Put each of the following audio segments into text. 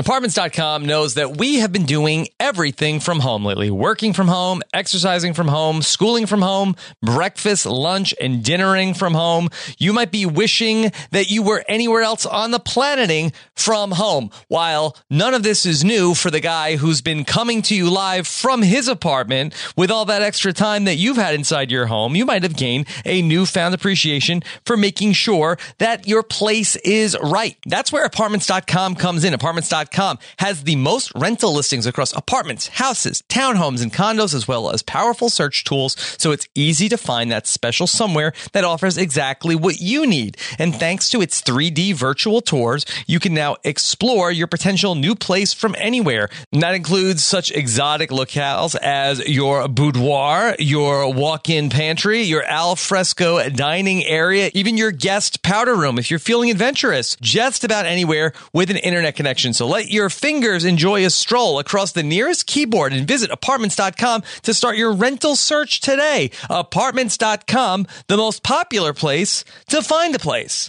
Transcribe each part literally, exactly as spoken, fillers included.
Apartments dot com knows that we have been doing everything from home lately. Working from home, exercising from home, schooling from home, breakfast, lunch, and dinnering from home. You might be wishing that you were anywhere else on the planeting from home. While none of this is new for the guy who's been coming to you live from his apartment with all that extra time that you've had inside your home, you might have gained a newfound appreciation for making sure that your place is right. That's where Apartments dot com comes in. Apartments dot com has the most rental listings across apartments, houses, townhomes, and condos, as well as powerful search tools, so it's easy to find that special somewhere that offers exactly what you need. And thanks to its three D virtual tours, you can now explore your potential new place from anywhere. And that includes such exotic locales as your boudoir, your walk-in pantry, your al fresco dining area, even your guest powder room if you're feeling adventurous. Just about anywhere with an internet connection. So let your fingers enjoy a stroll across the nearest keyboard and visit Apartments dot com to start your rental search today. Apartments dot com, the most popular place to find a place.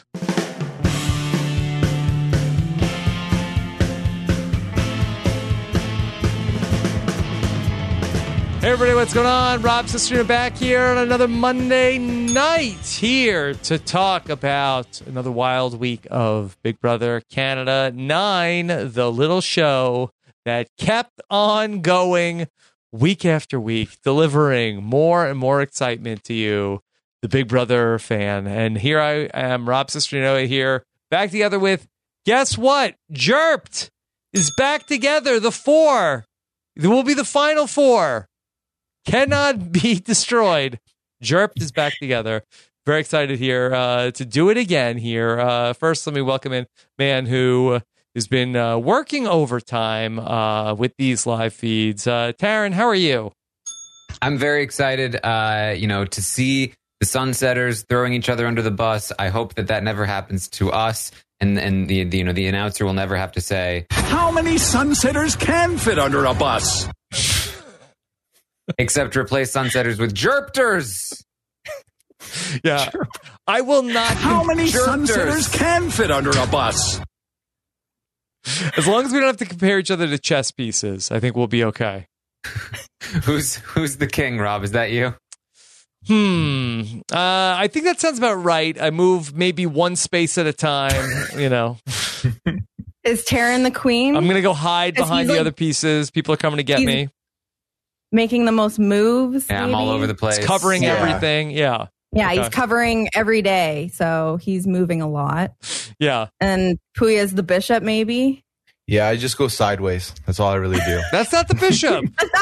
Hey everybody, what's going on? Rob Cesternino back here on another Monday night, here to talk about another wild week of Big Brother Canada nine, the little show that kept on going week after week, delivering more and more excitement to you, the Big Brother fan. And here I am, Rob Cesternino, here, back together with, guess what? Jerped is back together, the four. There will be the final four. Cannot be destroyed. Jerped is back together. Very excited here uh, to do it again here. Uh, first, let me welcome in a man who has been uh, working overtime uh, with these live feeds. Uh, Taryn, how are you? I'm very excited, uh, you know, to see the Sunsetters throwing each other under the bus. I hope that that never happens to us. And and the, the you know the announcer will never have to say, how many Sunsetters can fit under a bus? Except replace Sunsetters with Jerpters. Yeah. Jerp. I will not. How many Jerpters. Sunsetters can fit under a bus? As long as we don't have to compare each other to chess pieces, I think we'll be okay. who's who's the king, Rob? Is that you? Hmm. Uh, I think that sounds about right. I move maybe one space at a time, you know. Is Taryn the queen? I'm going to go hide behind the like, other pieces. People are coming to get me. Making the most moves. Yeah, maybe? I'm all over the place. He's covering yeah. everything. Yeah. Yeah, okay. He's covering every day, so he's moving a lot. Yeah. And Puya's the bishop, maybe? Yeah, I just go sideways. That's all I really do. That's not the bishop.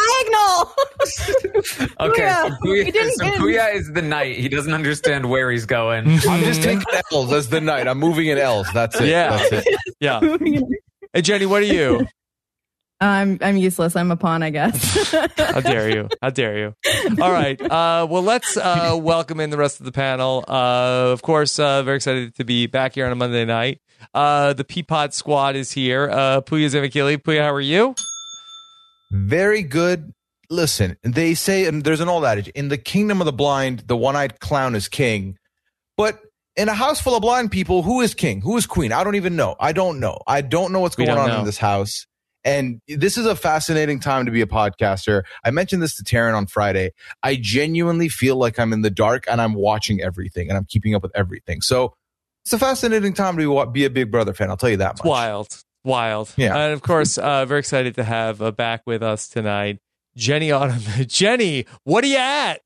A diagonal. Okay, Puya. so, Puya, so Puya is the knight. He doesn't understand where he's going. I'm just taking L's as the knight. I'm moving in L's. That's it. Yeah. That's it. Yeah. Hey, Jenny, what are you? I'm I'm useless. I'm a pawn, I guess. How dare you? How dare you? All right. Uh, well, let's uh, welcome in the rest of the panel. Uh, of course, uh, very excited to be back here on a Monday night. Uh, the Peapod squad is here. Uh, Puya Zamikili. Puya, how are you? Very good. Listen, they say, and there's an old adage, in the kingdom of the blind, the one-eyed clown is king. But in a house full of blind people, who is king? Who is queen? I don't even know. I don't know. I don't know what's going on know. in this house. And this is a fascinating time to be a podcaster. I mentioned this to Taryn on Friday. I genuinely feel like I'm in the dark and I'm watching everything and I'm keeping up with everything. So it's a fascinating time to be a Big Brother fan. I'll tell you that much. It's wild. Wild. Yeah. And of course, uh, very excited to have uh, back with us tonight, Jenny Autumn. Jenny, what are you at?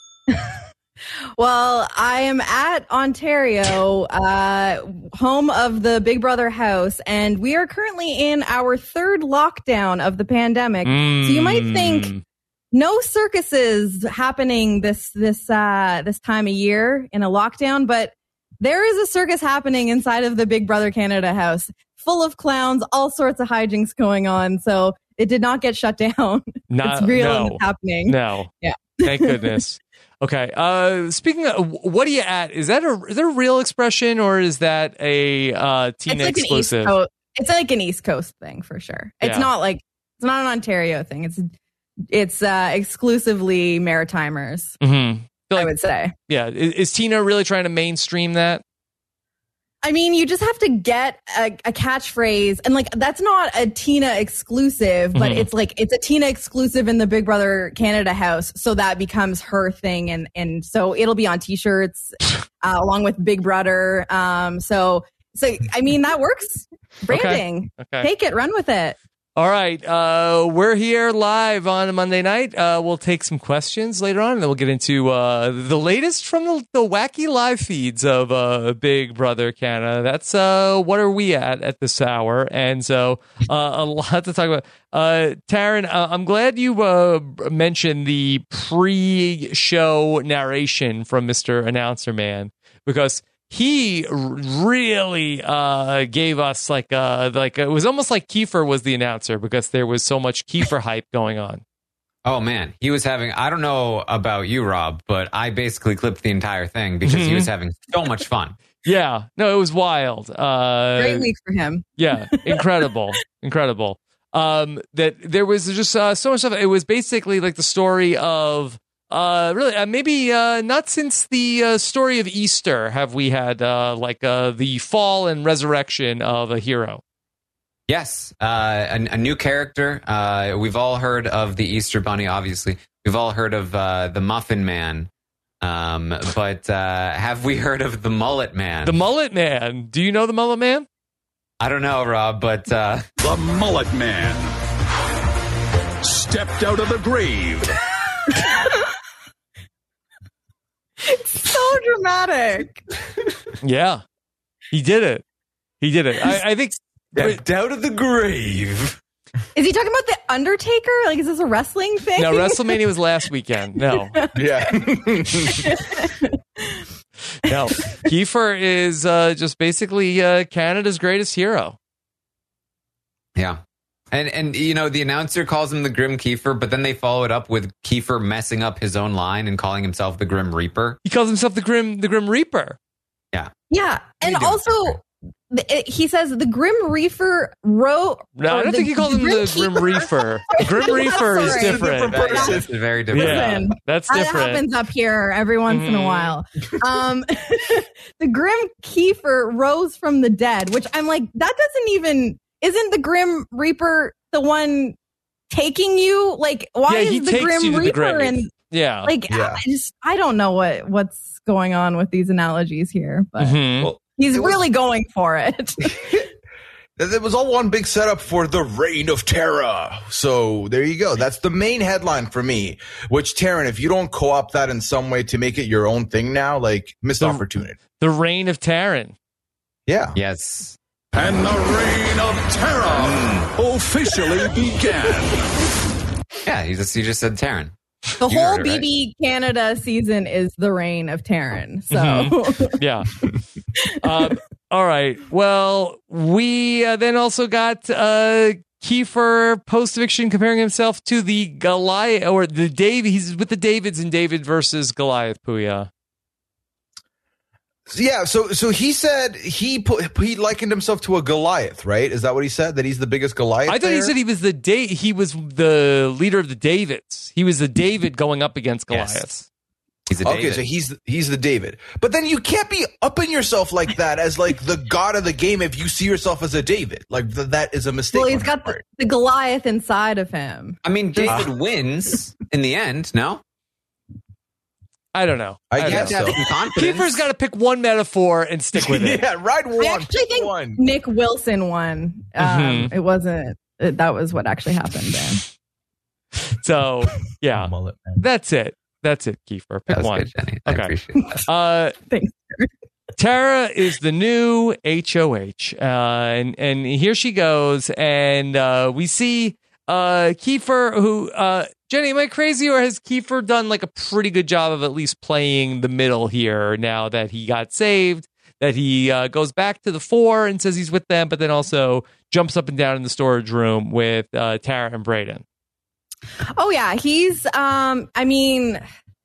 Well, I am at Ontario, uh, home of the Big Brother house, and we are currently in our third lockdown of the pandemic. Mm. So you might think no circuses happening this this uh, this time of year in a lockdown, but there is a circus happening inside of the Big Brother Canada house, full of clowns, all sorts of hijinks going on. So it did not get shut down. Not, it's real no. and it's happening. No. Yeah. Thank goodness. Okay. Uh, speaking of, what are you at? Is that a is that a real expression or is that a uh, Tina it's like exclusive? An East Coast, it's like an East Coast thing for sure. It's Yeah. not like it's not an Ontario thing. It's it's uh, exclusively Maritimers. Mm-hmm. I would say. Yeah. Is, is Tina really trying to mainstream that? I mean, you just have to get a, a catchphrase, and like that's not a Tina exclusive, but Mm-hmm. it's like it's a Tina exclusive in the Big Brother Canada house, so that becomes her thing, and and so it'll be on T-shirts uh, along with Big Brother. Um, so so I mean that works. Branding, Okay. take it, run with it. All right. Uh, we're here live on a Monday night. Uh, we'll take some questions later on, and then we'll get into uh, the latest from the, the wacky live feeds of uh, Big Brother Canada. That's uh, what are we at at this hour? And so uh, a lot to talk about. Uh, Taryn, uh, I'm glad you uh, mentioned the pre-show narration from Mister Announcer Man, because he really uh, gave us like uh, like it was almost like Kiefer was the announcer, because there was so much Kiefer hype going on. Oh man, he was having, I don't know about you, Rob, but I basically clipped the entire thing because he was having so much fun. Yeah, no, it was wild. Uh, Great week for him. Yeah, incredible, incredible. Um, that there was just uh, so much stuff. It was basically like the story of. Uh, really, uh, maybe uh, not since the uh, story of Easter have we had uh, like uh, the fall and resurrection of a hero. Yes, uh, a, a new character. Uh, we've all heard of the Easter Bunny, obviously. We've all heard of uh, the Muffin Man. Um, but uh, have we heard of the Mullet Man? The Mullet Man. Do you know the Mullet Man? I don't know, Rob, but... Uh... The Mullet Man stepped out of the grave. It's so dramatic. Yeah, he did it. He did it. I, I think... Stepped out of the grave. Is he talking about the Undertaker? Like, is this a wrestling thing? No, WrestleMania was last weekend. No. Yeah. No. Kiefer is uh, just basically uh, Canada's greatest hero. Yeah. And, and you know, the announcer calls him the Grim Kiefer, but then they follow it up with Kiefer messing up his own line and calling himself the Grim Reaper. He calls himself the Grim, the Grim Reaper. Yeah. Yeah, and also it, he says the Grim Reaper wrote. No, I don't the, think he calls him the Grim Reaper. Grim Reaper is Sorry. different. That is very different. Yeah, Listen, that's That different. happens up here every once in a Mhm. while. Um, the Grim Kiefer rose from the dead, which I'm like, that doesn't even. Isn't the Grim Reaper the one taking you? Like, why Yeah, he is the takes Grim you to the Reaper grave. and Yeah. like? Yeah. I just I don't know what what's going on with these analogies here, but Mhm. Well, he's it was- really going for it. It was all one big setup for the Reign of Terror. So there you go. That's the main headline for me. Which, Taryn, if you don't co-opt that in some way to make it your own thing now, like, missed The- opportunity. The Reign of Taryn. Yeah. Yes. And the Reign of Terror officially began. Yeah, he just, he just said Taryn. The You whole heard it, right? B B Canada season is the reign of Taryn. So Mhm. Yeah. um, all right. Well, we uh, then also got uh, Kiefer post eviction comparing himself to the Goliath or the Dave. He's with the Davids in David versus Goliath. Puya. Yeah, so so he said he put he likened himself to a Goliath, right? Is that what he said? That he's the biggest Goliath? I thought he there? said he was the da- He was the leader of the Davids. He was the David going up against Yes. Goliath. He's a Okay, David. so he's he's the David. But then you can't be upping yourself like that as like the god of the game if you see yourself as a David. Like th- that is a mistake. well, he's on got your the, part. the Goliath inside of him. I mean, David wins in the end, no? I don't know. I don't guess know. Have so. some confidence. Kiefer's got to pick one metaphor and stick with it. Yeah, ride one. I actually think one. Nick Wilson won. Um, Mhm. It wasn't. It, that was what actually happened there. So yeah, Mullet, man. that's it. That's it, Kiefer. Pick That was one. good, Jenny. I Okay. appreciate that. Uh, Thanks. Tara is the new H O H, uh, and and here she goes, and uh, we see uh, Kiefer. Who uh, Jenny? Am I crazy, or has Kiefer done like a pretty good job of at least playing the middle here? Now that he got saved, that he uh, goes back to the four and says he's with them, but then also jumps up and down in the storage room with uh, Tara and Brayden. Oh yeah, he's. Um, I mean,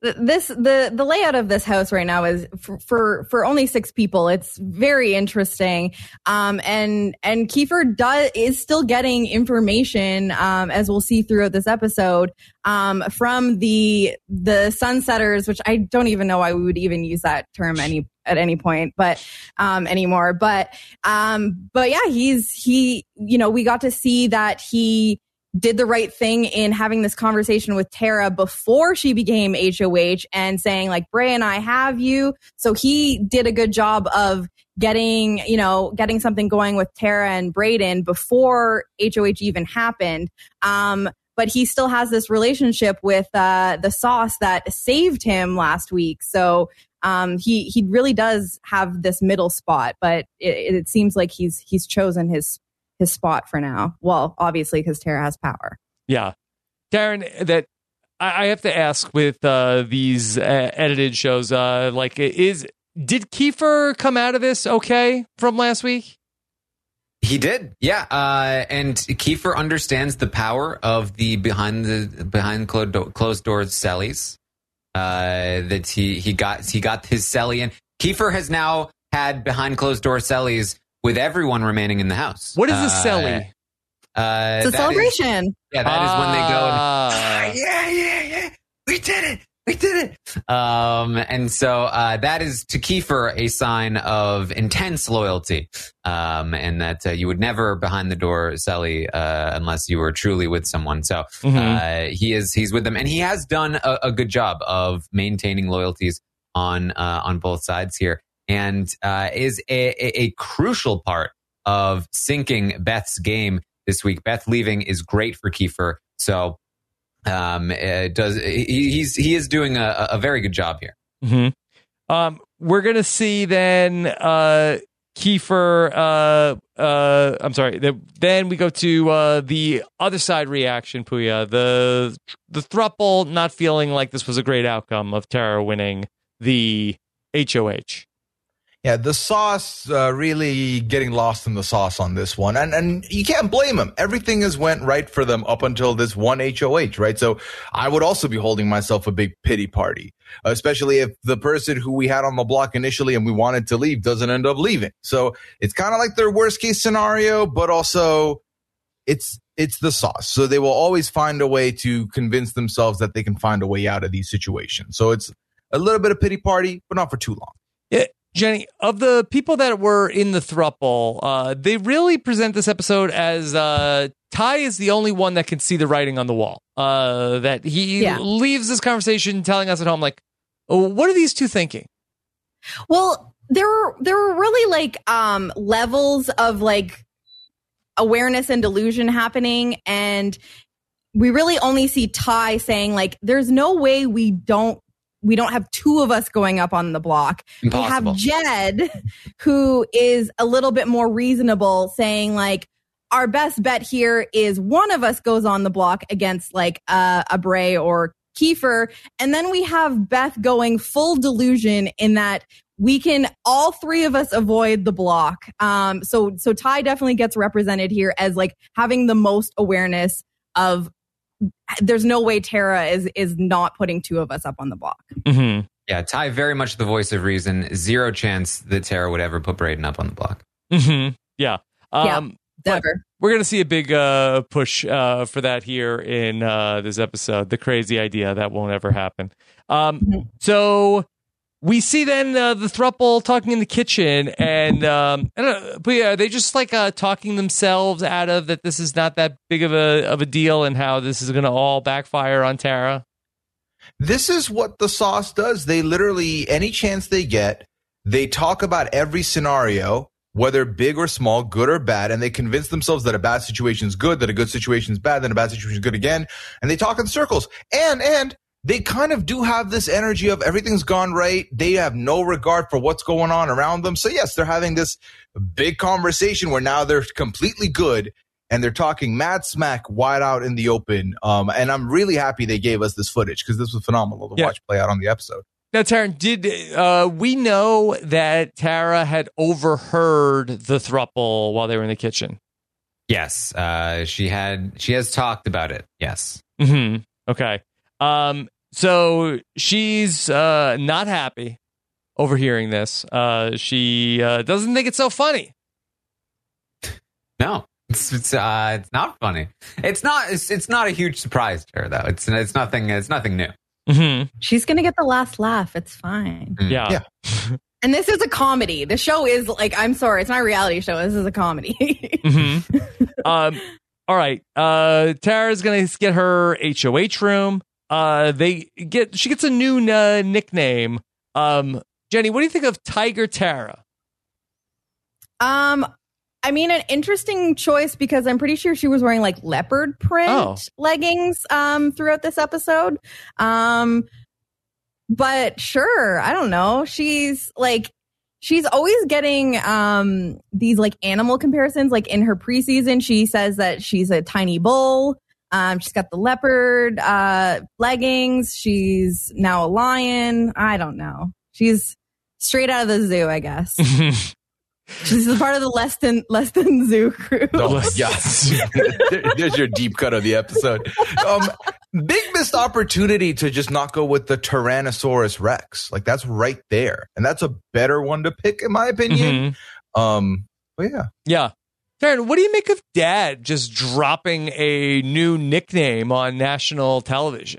this the the layout of this house right now is for for, for only six people. It's very interesting, um, and and Kiefer does is still getting information, um, as we'll see throughout this episode, um, from the the Sunsetters, which I don't even know why we would even use that term any at any point, but um, anymore. But um, but yeah, he's he you know we got to see that he did the right thing in having this conversation with Tara before she became H O H and saying like, Bray and I have you. So he did a good job of getting, you know, getting something going with Tara and Brayden before H O H even happened. Um, but he still has this relationship with uh, the Sauce that saved him last week. So um, he he really does have this middle spot, but it, it seems like he's he's chosen his his spot for now. Well, obviously because Tara has power. Yeah. Darren, that I, I have to ask with uh, these uh, edited shows, uh, like is did Kiefer come out of this okay from last week? He did, yeah. Uh, and Kiefer understands the power of the behind the behind closed doors cellies. Uh, that he he got he got his celly in. Kiefer has now had behind closed door cellies with everyone remaining in the house. What is uh, a celly? Uh, it's a celebration. Is, yeah, that uh, is when they go and, ah, yeah, yeah, yeah, we did it, we did it. Um, and so uh, that is to Kiefer a sign of intense loyalty, um, and that uh, you would never behind the door celly uh, unless you were truly with someone. So mm-hmm. uh, he is he's with them, and he has done a, a good job of maintaining loyalties on uh, on both sides here. And uh, is a, a, a crucial part of syncing Beth's game this week. Beth leaving is great for Kiefer, so um, it does he, he's he is doing a, a very good job here. Mm-hmm. Um, we're gonna see then uh, Kiefer. Uh, uh, I'm sorry. The, then we go to uh, the other side reaction. Puya, the the throuple not feeling like this was a great outcome of Tara winning the H O H. Yeah, the Sauce uh, really getting lost in the sauce on this one. And and you can't blame them. Everything has went right for them up until this one H O H, right? So I would also be holding myself a big pity party, especially if the person who we had on the block initially and we wanted to leave doesn't end up leaving. So it's kind of like their worst case scenario, but also it's it's the Sauce. So they will always find a way to convince themselves that they can find a way out of these situations. So it's a little bit of pity party, but not for too long. Yeah. Jenny, of the people that were in the throuple, uh, they really present this episode as uh, Ty is the only one that can see the writing on the wall. Uh, that he yeah. leaves this conversation telling us at home, like, oh, what are these two thinking? Well, there were there were really like um, levels of like awareness and delusion happening, and we really only see Ty saying like, "There's no way we don't." We don't have two of us going up on the block. Impossible. We have Jed, who is a little bit more reasonable, saying like, our best bet here is one of us goes on the block against like uh, a Bray or Kiefer. And then we have Beth going full delusion in that we can, all three of us avoid the block. Um, so, so Ty definitely gets represented here as like having the most awareness of there's no way Tara is is not putting two of us up on the block. Mm-hmm. Yeah, Ty very much the voice of reason. Zero chance that Tara would ever put Brayden up on the block. Mm-hmm. Yeah. Um, yeah, never. We're going to see a big uh, push uh, for that here in uh, this episode. The crazy idea that won't ever happen. Um, mm-hmm. So we see then uh, the throuple talking in the kitchen, and um, I don't know, but yeah, are they just like uh, talking themselves out of that this is not that big of a of a deal, and how this is going to all backfire on Tara? This is what the Sauce does. They literally, any chance they get, they talk about every scenario, whether big or small, good or bad, and they convince themselves that a bad situation is good, that a good situation is bad, then a bad situation is good again, and they talk in circles. And and they kind of do have this energy of everything's gone right. They have no regard for what's going on around them. So yes, they're having this big conversation where now they're completely good and they're talking mad smack wide out in the open. Um, and I'm really happy they gave us this footage because this was phenomenal to yeah. watch play out on the episode. Now, Taryn, did uh, we know that Tara had overheard the throuple while they were in the kitchen? Yes, uh, she had. She has talked about it. Yes. Mm-hmm. Okay. Um, so she's uh, not happy overhearing this. Uh, she uh, doesn't think it's so funny. No, it's it's, uh, it's not funny. It's not. It's, it's not a huge surprise to her though. It's it's nothing. It's nothing new. Mm-hmm. She's gonna get the last laugh. It's fine. Mm. Yeah. Yeah. And this is a comedy. The show is like, I'm sorry, it's not a reality show. This is a comedy. Mm-hmm. um, all right. Uh, Tara's gonna get her H O H room. Uh, they get. She gets a new uh, nickname. Um, Jenny, what do you think of Tiger Tara? Um, I mean, an interesting choice because I'm pretty sure she was wearing like leopard print Oh. leggings um, throughout this episode. Um, but sure, I don't know. She's like, she's always getting um, these like animal comparisons. Like in her preseason, she says that she's a tiny bull. Um, she's got the leopard uh, leggings. She's now a lion. I don't know. She's straight out of the zoo, I guess. She's a part of the less than less than zoo crew. Oh my God. There- There's your deep cut of the episode. Um, big missed opportunity to just not go with the Tyrannosaurus Rex. Like that's right there. And that's a better one to pick, in my opinion. Mhm. Um, but yeah. Yeah. Taryn, what do you make of Dad just dropping a new nickname on national television?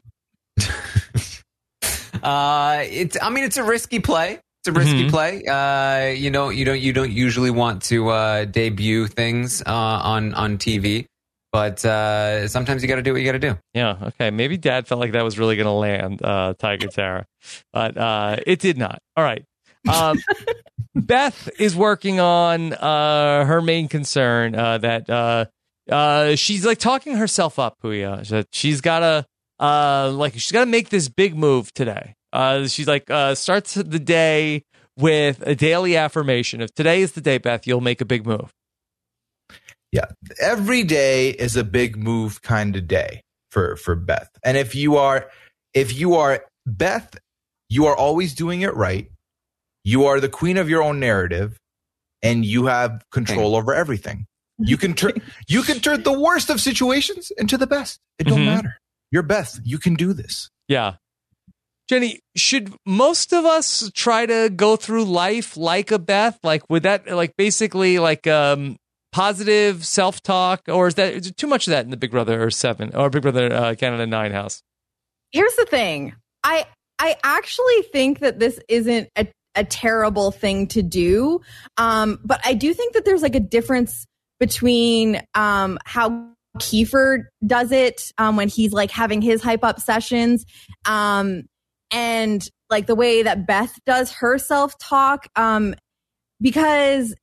Uh, it's. I mean, it's a risky play. It's a risky Mhm. play. Uh, you know, you don't. You don't usually want to uh, debut things uh, on on T V, but uh, sometimes you got to do what you got to do. Yeah, okay. Maybe Dad felt like that was really going to land, uh, Tiger Tara, but uh, it did not. All right. Um, Beth is working on uh, her main concern uh, that uh, uh, she's like talking herself up, Puya. That she's got to uh, like she's got to make this big move today. Uh, she's like uh, starts the day with a daily affirmation. If today is the day, Beth, you'll make a big move. Yeah. Every day is a big move kind of day for, for Beth. And if you are, if you are Beth, you are always doing it right. You are the queen of your own narrative and you have control over everything. You can turn, you can turn the worst of situations into the best. It don't Mhm. matter. You're Beth. You can do this. Yeah. Jenny, should most of us try to go through life like a Beth? Like, would that, like, basically, like, um, positive self-talk? Or is that is it too much of that in the Big Brother seven or Big Brother uh, Canada nine house? Here's the thing. I I actually think that this isn't a, a terrible thing to do. Um, but I do think that there's like a difference between um, how Kiefer does it um, when he's like having his hype up sessions um, and like the way that Beth does her self-talk. Um, because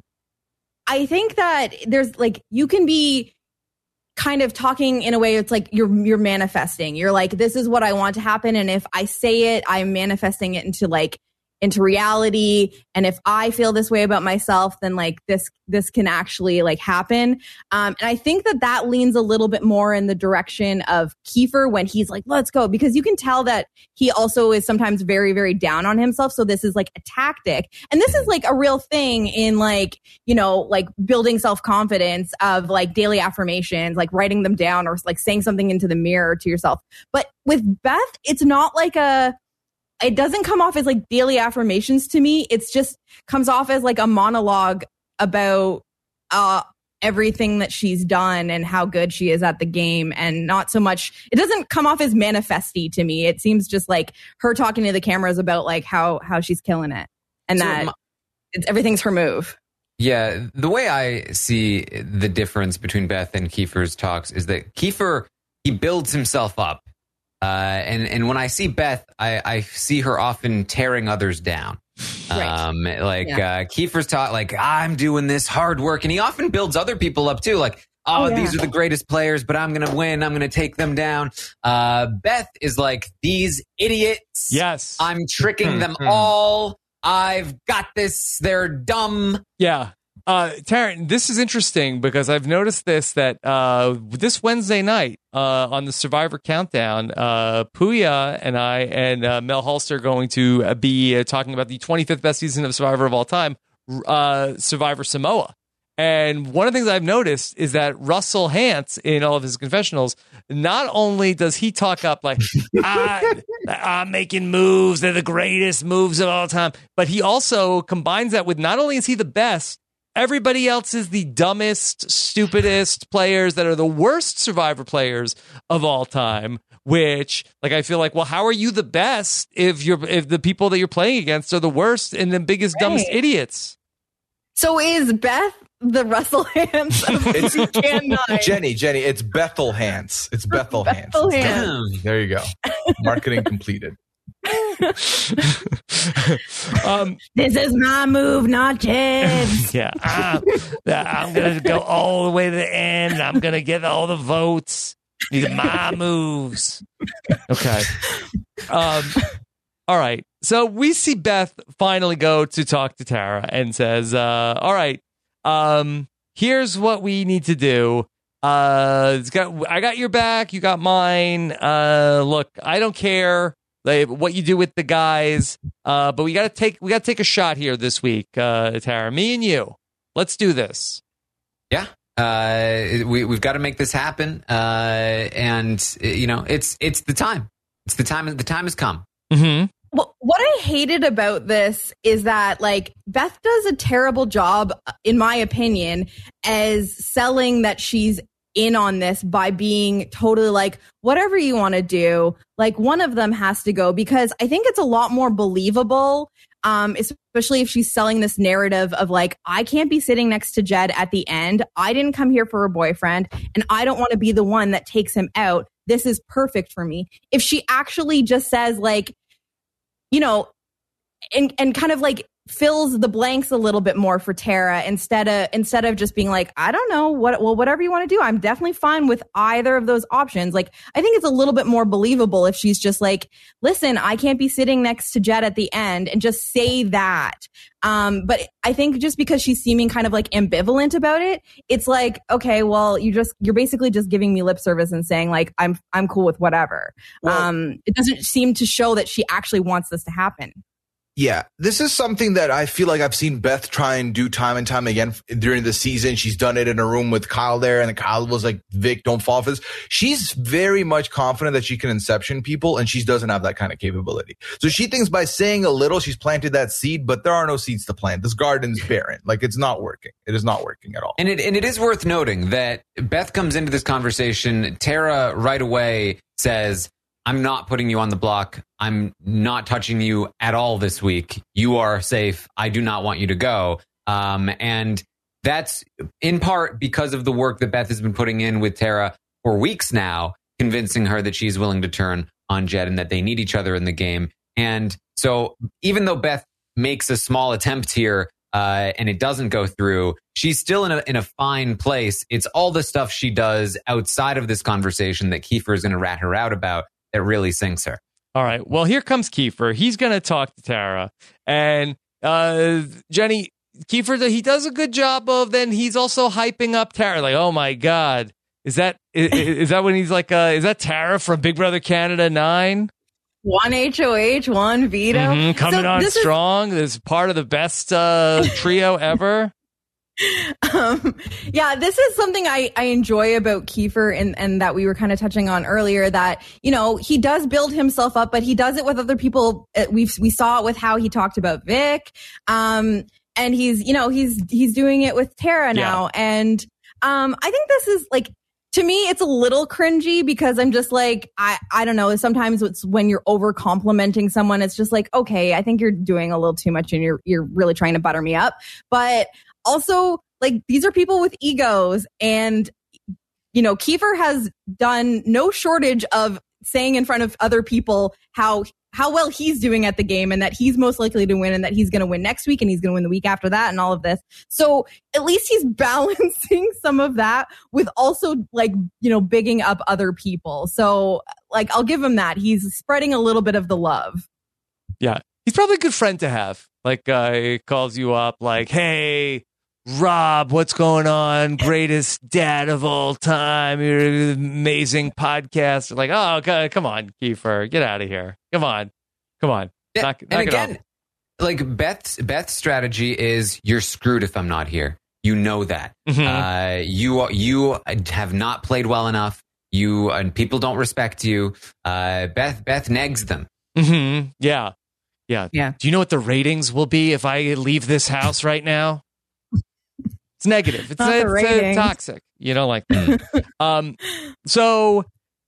I think that there's like, you can be kind of talking in a way it's like you're you're manifesting. You're like, this is what I want to happen, and if I say it, I'm manifesting it into like into reality. And if I feel this way about myself, then like this this can actually like happen. Um, and I think that that leans a little bit more in the direction of Kiefer when he's like, let's go, because you can tell that he also is sometimes very, very down on himself. So this is like a tactic. And this is like a real thing in like, you know, like building self-confidence of like daily affirmations, like writing them down or like saying something into the mirror to yourself. But with Beth, it's not like a, it doesn't come off as like daily affirmations to me. It's just comes off as like a monologue about uh, everything that she's done and how good she is at the game. And not so much, it doesn't come off as manifesty to me. It seems just like her talking to the cameras about like how, how she's killing it and So that my- it's, everything's her move. Yeah, the way I see the difference between Beth and Kiefer's talks is that Kiefer, he builds himself up. Uh, and, and when I see Beth, I, I see her often tearing others down. Right. Um, like Yeah. uh, Kiefer's taught, like, I'm doing this hard work. And he often builds other people up too. Like, oh, Oh, yeah. these are the greatest players, but I'm going to win. I'm going to take them down. Uh, Beth is like, these idiots. Yes. I'm tricking them Mhm. all. I've got this. They're dumb. Yeah. Uh, Taryn, this is interesting because I've noticed this, that uh, this Wednesday night uh, on the Survivor Countdown, uh, Puya and I and uh, Mel Holster are going to be uh, talking about the twenty-fifth best season of Survivor of all time, uh, Survivor Samoa. And one of the things I've noticed is that Russell Hantz, in all of his confessionals, not only does he talk up like, I, I'm making moves, they're the greatest moves of all time, but he also combines that with not only is he the best, everybody else is the dumbest, stupidest players that are the worst Survivor players of all time. Which, like, I feel like, well, how are you the best if you're if the people that you're playing against are the worst and the biggest, right. dumbest idiots? So is Beth the Russell Hantz of it's, Jenny, Jenny, it's Bethel Hantz. It's Bethel, Bethel Hantz. Hantz. There you go. Marketing completed. um, this is my move, not Jed's. Yeah, I'm, I'm gonna go all the way to the end. I'm gonna get all the votes. These are my moves. Okay. Um. All right. So we see Beth finally go to talk to Tara and says, uh, all right, um, here's what we need to do. Uh, it's got, I got your back. You got mine. Uh, look, I don't care like, what you do with the guys. Uh, but we got to take, we got to take a shot here this week, uh, Tara, me and you. Let's do this. Yeah. Uh, we, we've got to make this happen. Uh, and you know, it's, it's the time. It's the time. The time has come. Mm-hmm. Well, what I hated about this is that, like, Beth does a terrible job, in my opinion, as selling that she's in on this by being totally like, whatever you want to do, like, one of them has to go, because I think it's a lot more believable, um, especially if she's selling this narrative of, like, I can't be sitting next to Jed at the end. I didn't come here for a boyfriend, and I don't want to be the one that takes him out. This is perfect for me. If she actually just says, like, you know, and and kind of like fills the blanks a little bit more for Tara instead of instead of just being like, I don't know what, well, whatever you want to do. I'm definitely fine with either of those options. Like, I think it's a little bit more believable if she's just like, listen, I can't be sitting next to Jed at the end, and just say that. Um, but I think just because she's seeming kind of like ambivalent about it, it's like, okay, well, you just, you're basically just giving me lip service and saying like, I'm, I'm cool with whatever. Well, um, it doesn't seem to show that she actually wants this to happen. Yeah, this is something that I feel like I've seen Beth try and do time and time again during the season. She's done it in a room with Kyle there, and Kyle was like, Vic, don't fall for this. She's very much confident that she can inception people, and she doesn't have that kind of capability. So she thinks by saying a little, she's planted that seed, but there are no seeds to plant. This garden's barren. Like, it's not working. It is not working at all. And it, and it is worth noting that Beth comes into this conversation, Tara right away says, I'm not putting you on the block. I'm not touching you at all this week. You are safe. I do not want you to go. Um, and that's in part because of the work that Beth has been putting in with Tara for weeks now, convincing her that she's willing to turn on Jed and that they need each other in the game. And so even though Beth makes a small attempt here uh, and it doesn't go through, she's still in a, in a fine place. It's all the stuff she does outside of this conversation that Kiefer is going to rat her out about that really sinks her. All right. Well, here comes Kiefer. He's going to talk to Tara. And uh, Jenny, Kiefer, he does a good job of, then he's also hyping up Tara. Like, oh my God. Is that is, is that when he's like, uh, is that Tara from Big Brother Canada nine? One H O H, one veto. Mm-hmm. Coming so on this strong. Is- this is part of the best uh, trio ever. Um, yeah, this is something I, I enjoy about Kiefer, and, and that we were kind of touching on earlier, that, you know, he does build himself up, but he does it with other people. We've, we saw it with how he talked about Vic. Um, and he's, you know, he's, he's doing it with Tara now. Yeah. And, um, I think this is like, to me, it's a little cringy because I'm just like, I, I don't know. Sometimes it's when you're over complimenting someone, it's just like, okay, I think you're doing a little too much and you're, you're really trying to butter me up. But also, like, these are people with egos, and, you know, Kiefer has done no shortage of saying in front of other people how how well he's doing at the game, and that he's most likely to win, and that he's going to win next week, and he's going to win the week after that, and all of this. So at least he's balancing some of that with also, like, you know, bigging up other people. So, like, I'll give him that. He's spreading a little bit of the love. Yeah. He's probably a good friend to have. Like, uh, he calls you up like, hey, Rob, what's going on? Greatest dad of all time. You're an amazing podcast. Like, oh, okay, come on, Kiefer, get out of here. Come on, come on. Yeah, knock, and knock again, like Beth's Beth's strategy is, you're screwed if I'm not here. You know that. Mm-hmm. Uh, you you have not played well enough. You and people don't respect you. Uh, Beth Beth negs them. Mm-hmm. Yeah. Yeah. Yeah. Do you know what the ratings will be if I leave this house right now? It's negative. It's, Not the it's uh, ratings. toxic. You don't like that. um, so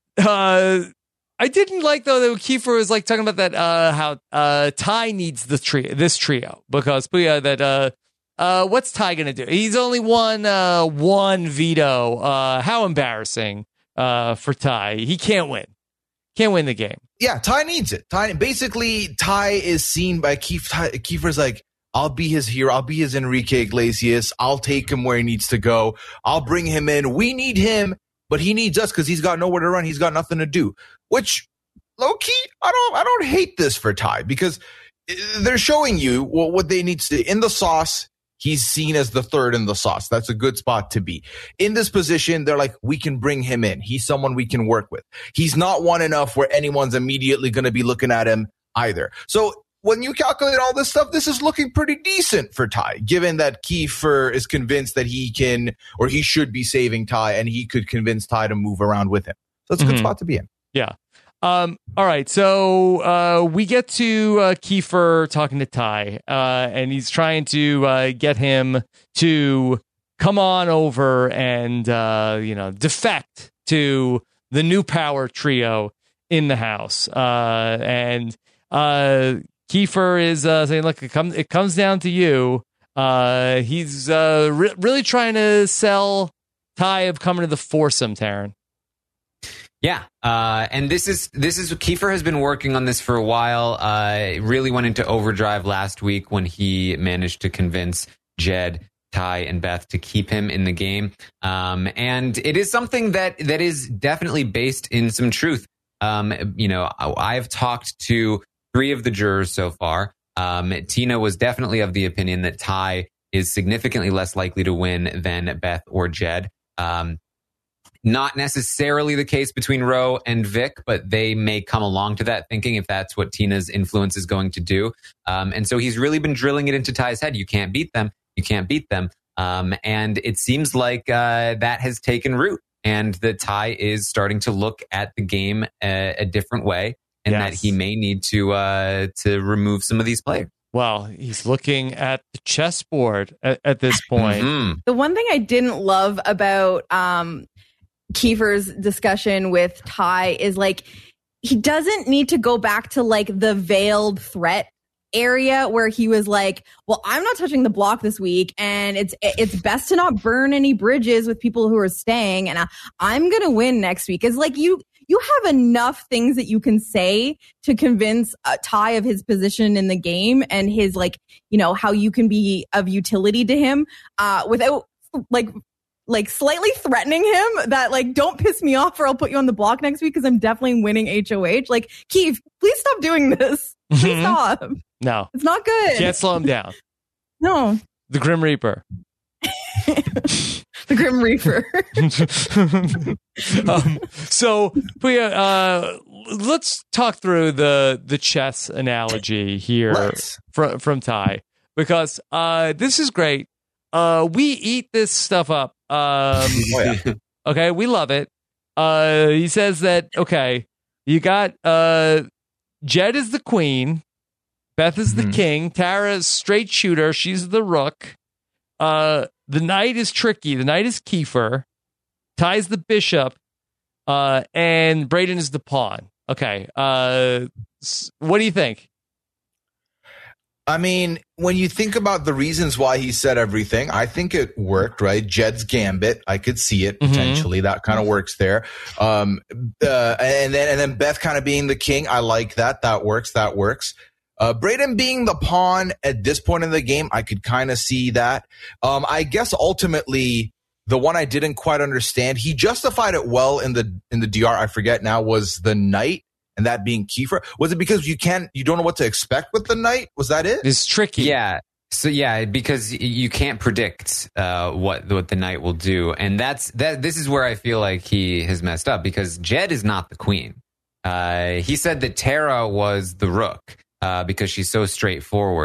uh, I didn't like though that Kiefer was like talking about that uh, how uh, Ty needs the trio, this trio because Puya that uh, uh, what's Ty gonna do? He's only won uh, one veto. Uh, how embarrassing uh, for Ty. He can't win. Can't win the game. Yeah, Ty needs it. Ty basically Ty is seen by Keith. Ty, Kiefer's like, I'll be his hero. I'll be his Enrique Iglesias. I'll take him where he needs to go. I'll bring him in. We need him, but he needs us because he's got nowhere to run. He's got nothing to do. Which, low key, I don't. I don't hate this for Ty because they're showing you what, what they need to do in the sauce. He's seen as the third in the sauce. That's a good spot to be. In this position, they're like, we can bring him in. He's someone we can work with. He's not one enough where anyone's immediately going to be looking at him either. So when you calculate all this stuff, this is looking pretty decent for Ty, given that Kiefer is convinced that he can or he should be saving Ty and he could convince Ty to move around with him. So it's a good Mm-hmm. spot to be in. Yeah. Um, all right. So uh, we get to uh, Kiefer talking to Ty, uh, and he's trying to uh, get him to come on over and, uh, you know, defect to the new power trio in the house. Uh, and uh, Kiefer is uh, saying, look, it, come, it comes down to you. Uh, he's uh, re- really trying to sell Ty of coming to the foursome, Taryn. Yeah, uh, and this is this is Kiefer has been working on this for a while. Uh, really went into overdrive last week when he managed to convince Jed, Ty, and Beth to keep him in the game. Um, and it is something that that is definitely based in some truth. Um, you know, I, I've talked to three of the jurors so far. Um, Tina was definitely of the opinion that Ty is significantly less likely to win than Beth or Jed. Um, Not necessarily the case between Ro and Vic, but they may come along to that thinking if that's what Tina's influence is going to do. Um, and so he's really been drilling it into Ty's head. You can't beat them. You can't beat them. Um, and it seems like uh, that has taken root and that Ty is starting to look at the game a, a different way and Yes. that he may need to uh, to remove some of these players. Well, he's looking at the chessboard at, at this point. Mm-hmm. The one thing I didn't love about um, Kiefer's discussion with Ty is like he doesn't need to go back to like the veiled threat area where he was like, well, I'm not touching the block this week and it's it's best to not burn any bridges with people who are staying and I, I'm going to win next week. It's like you you have enough things that you can say to convince uh, Ty of his position in the game and his like, you know, how you can be of utility to him uh, without like like slightly threatening him that like, don't piss me off or I'll put you on the block next week because I'm definitely winning H O H. Like, Keith, please stop doing this. Please Mhm. stop. No, It's not good. can't slow him down. No. The Grim Reaper. The Grim Reaper. um, so, Puya, uh, let's talk through the the chess analogy here Let's. from from Ty because uh, this is great. Uh, we eat this stuff up. Um, Oh, yeah. okay, we love it. Uh, he says that okay, you got uh, Jed is the queen, Beth is the Mhm. king, Tara is straight shooter, she's the rook. Uh, the knight is tricky. The knight is Kiefer. Ty's the bishop, uh, and Braden is the pawn. Okay, uh, s- what do you think? I mean, when you think about the reasons why he said everything, I think it worked, right? Jed's gambit, I could see it Mhm. potentially. That kind of works there. Um, uh, and then and then Beth kind of being the king, I like that. That works. That works. Uh, Braden being the pawn at this point in the game, I could kind of see that. Um, I guess ultimately, the one I didn't quite understand, he justified it well in the in the D R. I forget now, was the knight. And that being Kiefer, was it because you can't, you don't know what to expect with the knight? Was that it? It's tricky. Yeah. So yeah, because you can't predict uh, what what the knight will do, and that's that. This is where I feel like he has messed up because Jed is not the queen. Uh, he said that Tara was the rook uh, because she's so straightforward.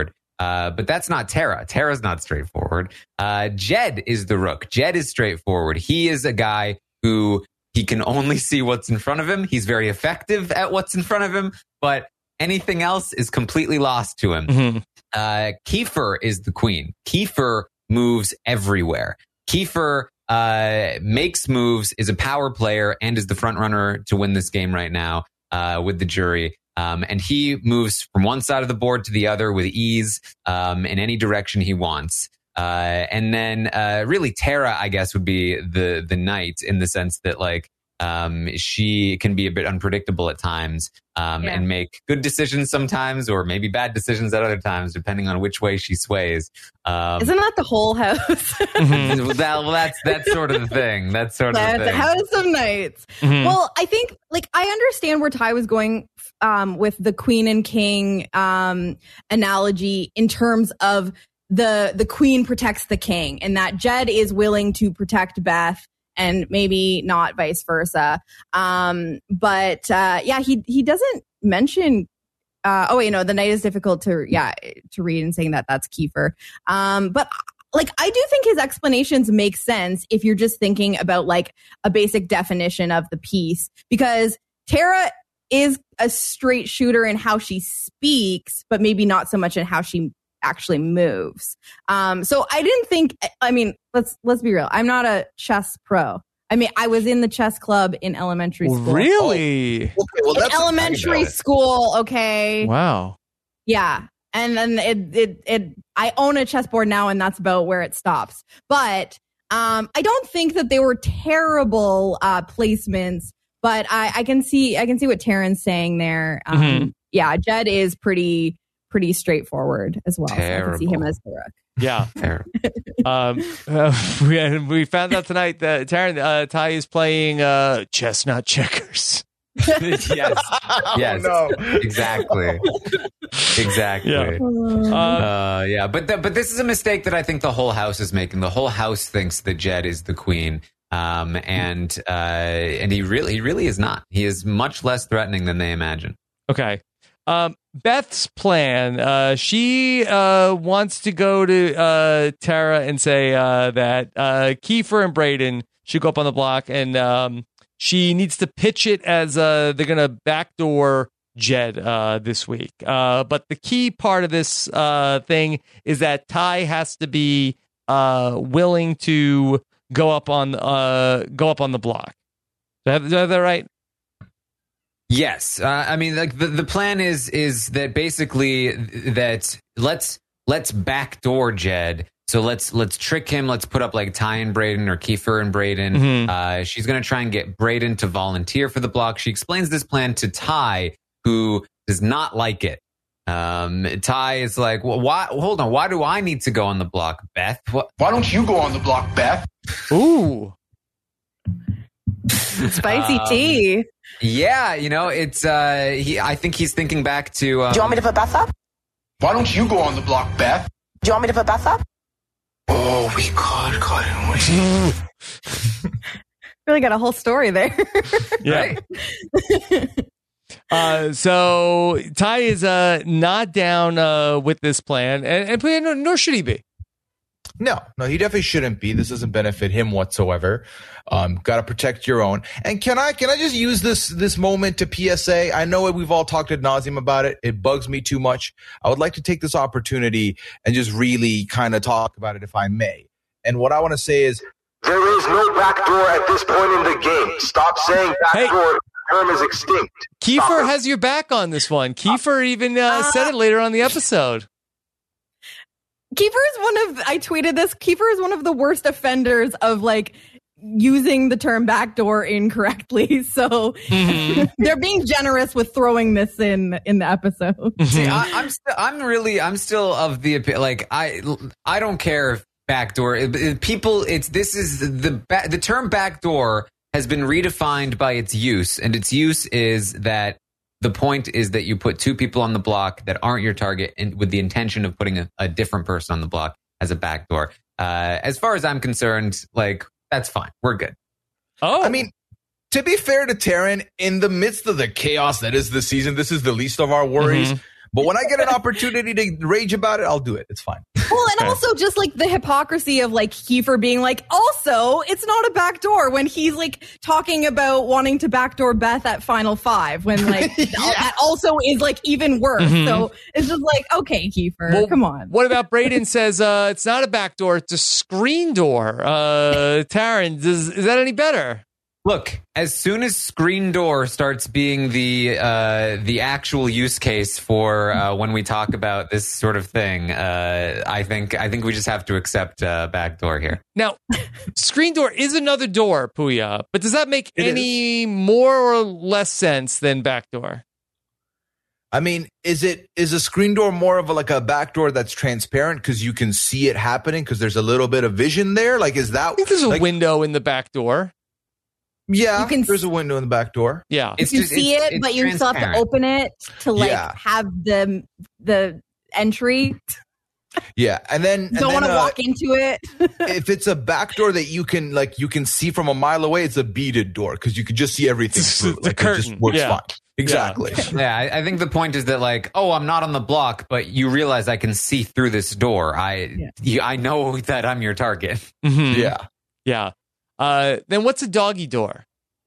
Uh, but that's not Tara. Tara's not straightforward. Uh, Jed is the rook. Jed is straightforward. He is a guy who he can only see what's in front of him. He's very effective at what's in front of him, but anything else is completely lost to him. Mm-hmm. Uh, Kiefer is the queen. Kiefer moves everywhere. Kiefer uh, makes moves, is a power player, and is the front runner to win this game right now uh, with the jury. Um, and he moves from one side of the board to the other with ease um, in any direction he wants. Uh, and then uh, really Tara, I guess, would be the the knight in the sense that like um, she can be a bit unpredictable at times um, Yeah. and make good decisions sometimes or maybe bad decisions at other times, depending on which way she sways. Um, Isn't that the whole house? Mm-hmm. that, well, that's that's sort of the thing. That's sort of That's the the thing. House of Knights. Mhm. Well, I think like I understand where Ty was going um, with the queen and king um, analogy in terms of the the queen protects the king, and that Jed is willing to protect Beth, and maybe not vice versa. Um, but uh, yeah, he he doesn't mention. Uh, oh wait, no, the knight is difficult to yeah to read and saying that that's Kiefer. Um, but like I do think his explanations make sense if you're just thinking about like a basic definition of the piece, because Tara is a straight shooter in how she speaks, but maybe not so much in how she actually moves. Um, so I didn't think. I mean, let's let's be real. I'm not a chess pro. I mean, I was in the chess club in elementary school. Really? Okay, well, In that's elementary school, okay. Wow. Yeah. And then it, it, it, I own a chessboard now, and that's about where it stops. But um, I don't think that they were terrible uh, placements, but I, I can see, I can see what Taryn's saying there. Um, Mhm. Yeah. Jed is pretty, pretty straightforward as well. So I can see him Terrible. as the rook. Yeah. Terrible. um, uh, we, we found out tonight that Taryn, uh, Ty is playing uh, chestnut checkers. yes. Yes. no. Exactly. Exactly. Yeah. Uh, Uh, yeah, but th- but this is a mistake that I think the whole house is making. The whole house thinks that Jed is the queen, um, and uh, and he really he really is not. He is much less threatening than they imagine. Okay. Um, Beth's plan, uh, she uh, wants to go to uh, Tara and say uh, that uh, Kiefer and Brayden should go up on the block, and um, she needs to pitch it as uh, they're going to backdoor Jed uh, this week. Uh, but the key part of this uh, thing is that Ty has to be uh, willing to go up on uh, go up on the block. Do I have, do I have that right? Yes, uh, I mean, like the, the plan is is that basically that let's let's backdoor Jed. So let's let's trick him. Let's put up like Ty and Brayden or Kiefer and Brayden. Mhm. Uh, she's going to try and get Brayden to volunteer for the block. She explains this plan to Ty, who does not like it. Um, Ty is like, well, why? Hold on, why do I need to go on the block, Beth? What? Why don't you go on the block, Beth? Ooh. Spicy Um, tea. Yeah, you know, it's. Uh, he. I think he's thinking back to. Um, Do you want me to put Beth up? Why don't you go on the block, Beth? Do you want me to put Beth up? Oh, we could, couldn't we? Really got a whole story there. Yeah. Uh, so Ty is uh, not down uh, with this plan, and, and nor, nor should he be. No, no, he definitely shouldn't be. This doesn't benefit him whatsoever. Um, got to protect your own. And can I can I just use this this moment to P S A? I know we've all talked ad nauseum about it. It bugs me too much. I would like to take this opportunity and just really kind of talk about it, if I may. And what I want to say is, There is no backdoor at this point in the game. Stop saying Hey. backdoor. The term is extinct. Kiefer has your back on this one. Kiefer even uh, said it later on the episode. Kiefer is one of, I tweeted this, Kiefer is one of the worst offenders of like using the term backdoor incorrectly. So they're being generous with throwing this in in the episode. See, I, I'm still, I'm really, I'm still of the opi- like I, I don't care if backdoor it, it- people. It's this is the ba- the term backdoor has been redefined by its use, and its use is that the point is that you put two people on the block that aren't your target, and with the intention of putting a, a different person on the block as a backdoor. Uh, as far as I'm concerned, like that's fine. We're good. Oh, I mean, to be fair to Taryn, in the midst of the chaos that is this season, this is the least of our worries. Mhm. But when I get an opportunity to rage about it, I'll do it. It's fine. Well, and also just like the hypocrisy of like Kiefer being like, also, it's not a backdoor when he's like talking about wanting to backdoor Beth at Final Five when like Yeah. that also is like even worse. Mhm. So it's just like, okay, Kiefer, Well, come on. What about Brayden says uh, it's not a back door, it's a screen door? Uh, Taryn, does, is that any better? Look, as soon as screen door starts being the uh, the actual use case for uh, when we talk about this sort of thing, uh, I think I think we just have to accept uh, backdoor here. Now, screen door is another door, Puya, but does that make It any more or less sense than back door? I mean, is it is a screen door more of a, like a back door that's transparent because you can see it happening because there's a little bit of vision there? Like, is that I think there's a like, window in the back door. Yeah, You can there's s- a window in the back door. Yeah. It's you just- see it's- it, it's but you still have to transparent. open it to like Yeah. have the the entry. Yeah, and then and Don't then, want to uh, walk into it. if it's a back door that you can like you can see from a mile away, it's a beaded door because you can just see everything It's through. a Like, it curtain, just works yeah. fine. Exactly. Yeah, I, I think the point is that like, oh, I'm not on the block, but you realize I can see through this door. I Yeah. you, I know that I'm your target. Mhm. Yeah. Yeah. Uh, then what's a doggy door?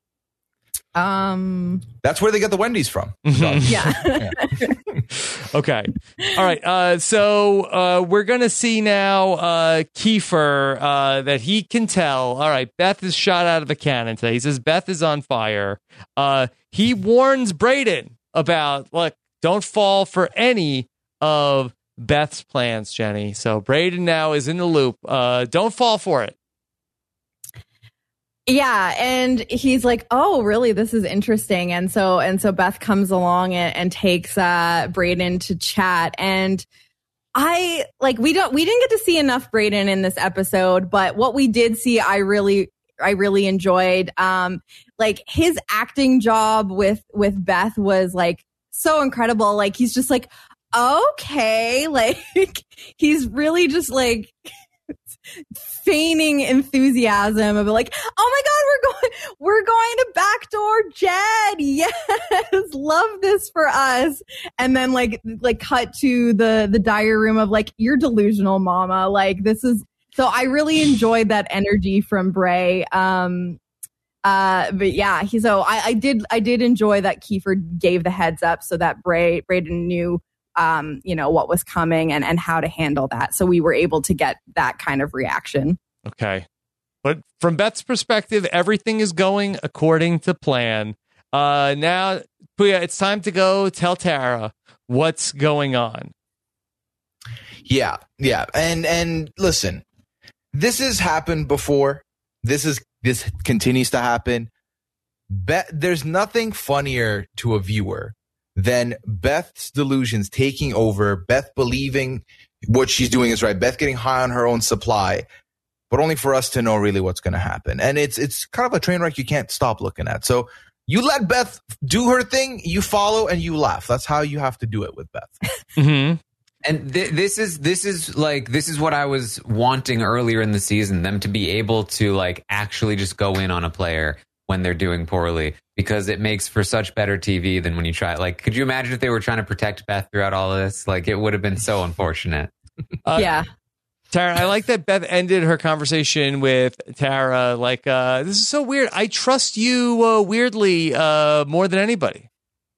Um. That's where they get the Wendy's from. Mhm. Yeah. Okay. All right. Uh, so uh, we're going to see now uh, Kiefer uh, that he can tell. All right. Beth is shot out of a cannon today. He says Beth is on fire. Uh, he warns Brayden about, look, don't fall for any of Beth's plans, Jenny. So Brayden now is in the loop. Uh, don't fall for it. Yeah, and he's like, "Oh, really? This is interesting." And so, and so Beth comes along and, and takes uh, Brayden to chat. And I like we don't we didn't get to see enough Brayden in this episode, but what we did see, I really I really enjoyed. Um, like his acting job with with Beth was like so incredible. Like he's just like, okay, like he's really just like. feigning enthusiasm of like, oh my god, we're going we're going to backdoor Jed. Yes, love this for us. And then like like cut to the the diary room of like, you're delusional, mama. Like this is so I really enjoyed that energy from Bray. Um uh but yeah, he so I, I did I did enjoy that Kiefer gave the heads up so that Bray Brayden knew um, you know, what was coming and, and how to handle that. So we were able to get that kind of reaction. Okay. But from Beth's perspective, everything is going according to plan. Uh, now, Puya, it's time to go tell Tara what's going on. Yeah, yeah, and and listen, this has happened before. This is this continues to happen. Beth, there's nothing funnier to a viewer than Beth's delusions taking over. Beth believing what she's doing is right. Beth getting high on her own supply, but only for us to know really what's going to happen. And it's it's kind of a train wreck you can't stop looking at. So you let Beth do her thing, you follow, and you laugh. That's how you have to do it with Beth. Mm-hmm. And th- this is this is like this is what I was wanting earlier in the season, them to be able to like actually just go in on a player when they're doing poorly, because it makes for such better T V than when you try. Like, could you imagine if they were trying to protect Beth throughout all of this? Like, it would have been so unfortunate. Uh, yeah. Tara, I like that Beth ended her conversation with Tara like, uh, this is so weird. I trust you uh, weirdly uh, more than anybody.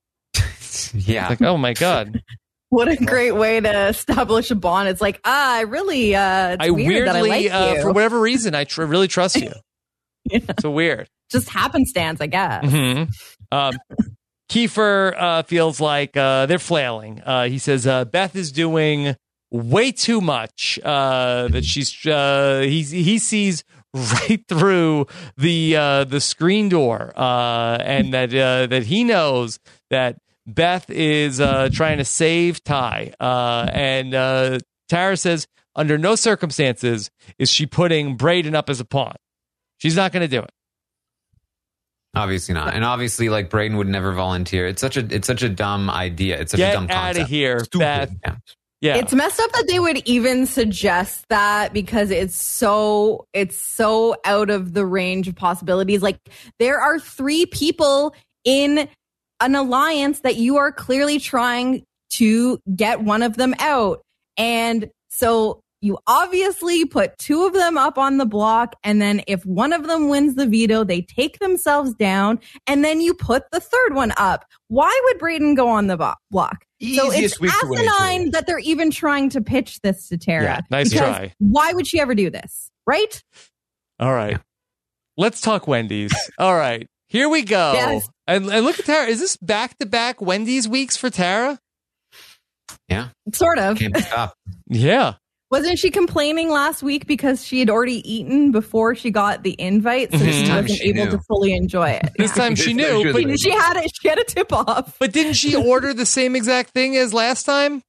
Yeah. Like, oh my God. What a great way to establish a bond. It's like, ah, I really, uh, it's I weird that I weirdly, like uh, you. for whatever reason, I tr- really trust you. Yeah. So weird. Just happenstance, I guess. Mm-hmm. Um, Kiefer uh, feels like uh, they're flailing. Uh, he says uh, Beth is doing way too much. Uh, that she's uh, he he sees right through the uh, the screen door, uh, and that uh, that he knows that Beth is uh, trying to save Ty. Uh, and uh, Tara says, under no circumstances is she putting Brayden up as a pawn. She's not going to do it. Obviously not. And obviously, like, Brayden would never volunteer. It's such a it's such a dumb idea. It's such Get a dumb out concept. of here, Stupid. Beth. Yeah. Yeah. It's messed up that they would even suggest that because it's so it's so out of the range of possibilities. Like there are three people in an alliance that you are clearly trying to get one of them out. And so you obviously put two of them up on the block, and then if one of them wins the veto, they take themselves down, and then you put the third one up. Why would Brayden go on the bo- block? So Easiest it's week to win a asinine tour. that they're even trying to pitch this to Tara. Yeah, nice because try. Why would she ever do this? Right? All right. Let's talk Wendy's. All right. Here we go. Yes. And, and look at Tara. Is this back-to-back Wendy's weeks for Tara? Yeah. Sort of. Can't stop. Yeah. Wasn't she complaining last week because she had already eaten before she got the invite, so Mhm. she This time wasn't she able knew. to fully enjoy it? This time she This time knew. she But, was- She had it. She had a tip off. but didn't she order the same exact thing as last time?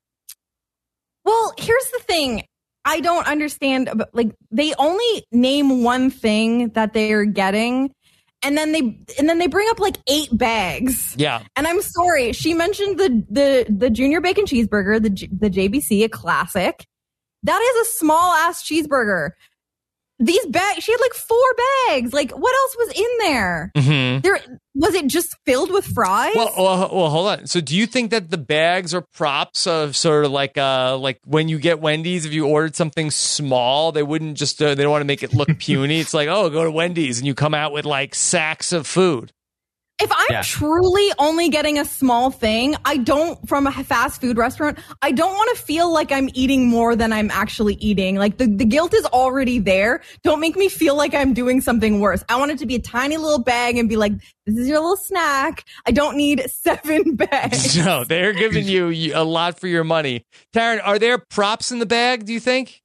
Well, here's the thing. I don't understand. But like, they only name one thing that they're getting, and then they and then they bring up like eight bags. Yeah. And I'm sorry, she mentioned the the the junior bacon cheeseburger, the J- the J B C, a classic. That is a small ass cheeseburger. These bags, she had like four bags. Like, what else was in there? Mm-hmm. There was it just filled with fries? Well, well, well, hold on. So, do you think that the bags are props of sort of like, uh, like when you get Wendy's, if you ordered something small, they wouldn't just uh, they don't want to make it look puny. It's like, oh, go to Wendy's and you come out with like sacks of food. If I'm Yeah. truly only getting a small thing, I don't, from a fast food restaurant, I don't want to feel like I'm eating more than I'm actually eating. Like the, the guilt is already there. Don't make me feel like I'm doing something worse. I want it to be a tiny little bag and be like, this is your little snack. I don't need seven bags. No, they're giving you a lot for your money. Taryn, are there props in the bag? Do you think?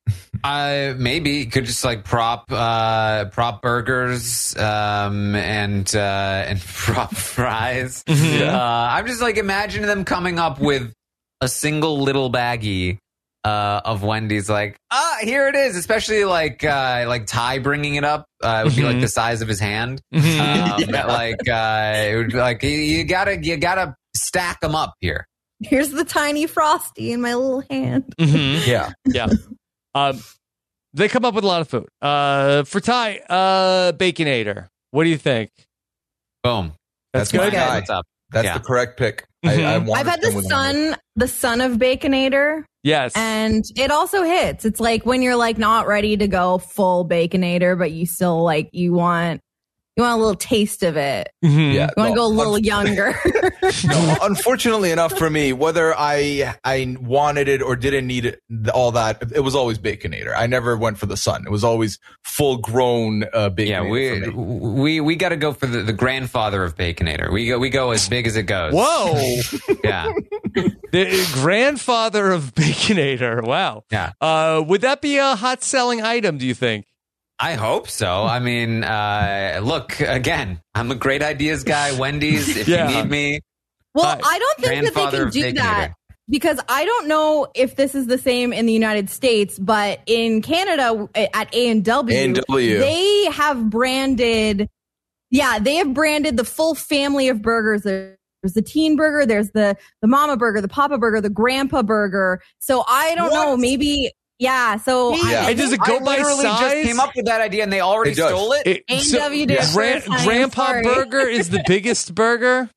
Uh, maybe could just like prop, uh, prop burgers, um, and uh, and prop fries. Mhm. Uh, I'm just like imagining them coming up with a single little baggie uh, of Wendy's. Like, ah, here it is. Especially like uh, like Ty bringing it up. Uh, it would be like Mhm. the size of his hand. Mhm. Um, that, like uh, it would be like you, you gotta you gotta stack them up here. Here's the tiny Frosty in my little hand. Mhm. Yeah. Yeah. Um, they come up with a lot of food. Uh, for Ty, uh, Baconator. What do you think? Boom. That's, That's my good. guy. What's up? That's Yeah. the correct pick. Mhm. I, I wanted I've had to the with him. son, the son of Baconator. Yes. And it also hits. It's like when you're like not ready to go full Baconator, but you still like you want you want a little taste of it. Mhm. Yeah. You want to no, go a little un- younger. no, unfortunately enough for me, whether I I wanted it or didn't need it, all that, it was always Baconator. I never went for the son. It was always full grown uh, Baconator. Yeah, we for me. we we got to go for the, the grandfather of Baconator. We go we go as big as it goes. Whoa. Yeah, The grandfather of Baconator. Wow. yeah. Uh, would that be a hot selling item, do you think? I hope so. I mean, uh, look again. I'm a great ideas guy. Wendy's, if Yeah. you need me. Well, Hi. I don't think that they Grandfather can of do Baconator. that because I don't know if this is the same in the United States, but in Canada at A and W, A and W. they have branded, yeah, they have branded the full family of burgers. There's the teen burger, there's the the mama burger, the papa burger, the grandpa burger. So I don't know, maybe, yeah. So Yeah. I, And does it I go by literally size? just came up with that idea, and they already It does. stole it. It- A and W did it Gran- first, honey, I'm Grandpa sorry. Burger is the biggest burger.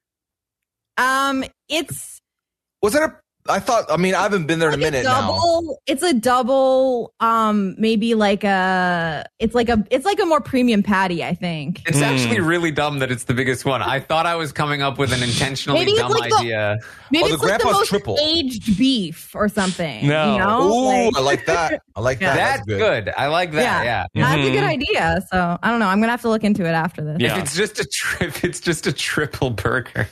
um, it's Was it a? I thought. I mean, I haven't been there in a like minute now. double, it's a double, um, maybe like a, it's like a, it's like a more premium patty, I think. It's Hmm. actually really dumb that it's the biggest one. I thought I was coming up with an intentionally Maybe it's dumb like the- idea. Maybe Oh, the it's like the grandpa's most triple. aged beef or something. No. You know? Ooh, Like, I like that. I like Yeah. that. That's good. I like that. Yeah. Yeah. that's a Mhm. good idea. So I don't know. I'm going to have to look into it after this. Yeah. If it's just a tri- if it's just a triple burger.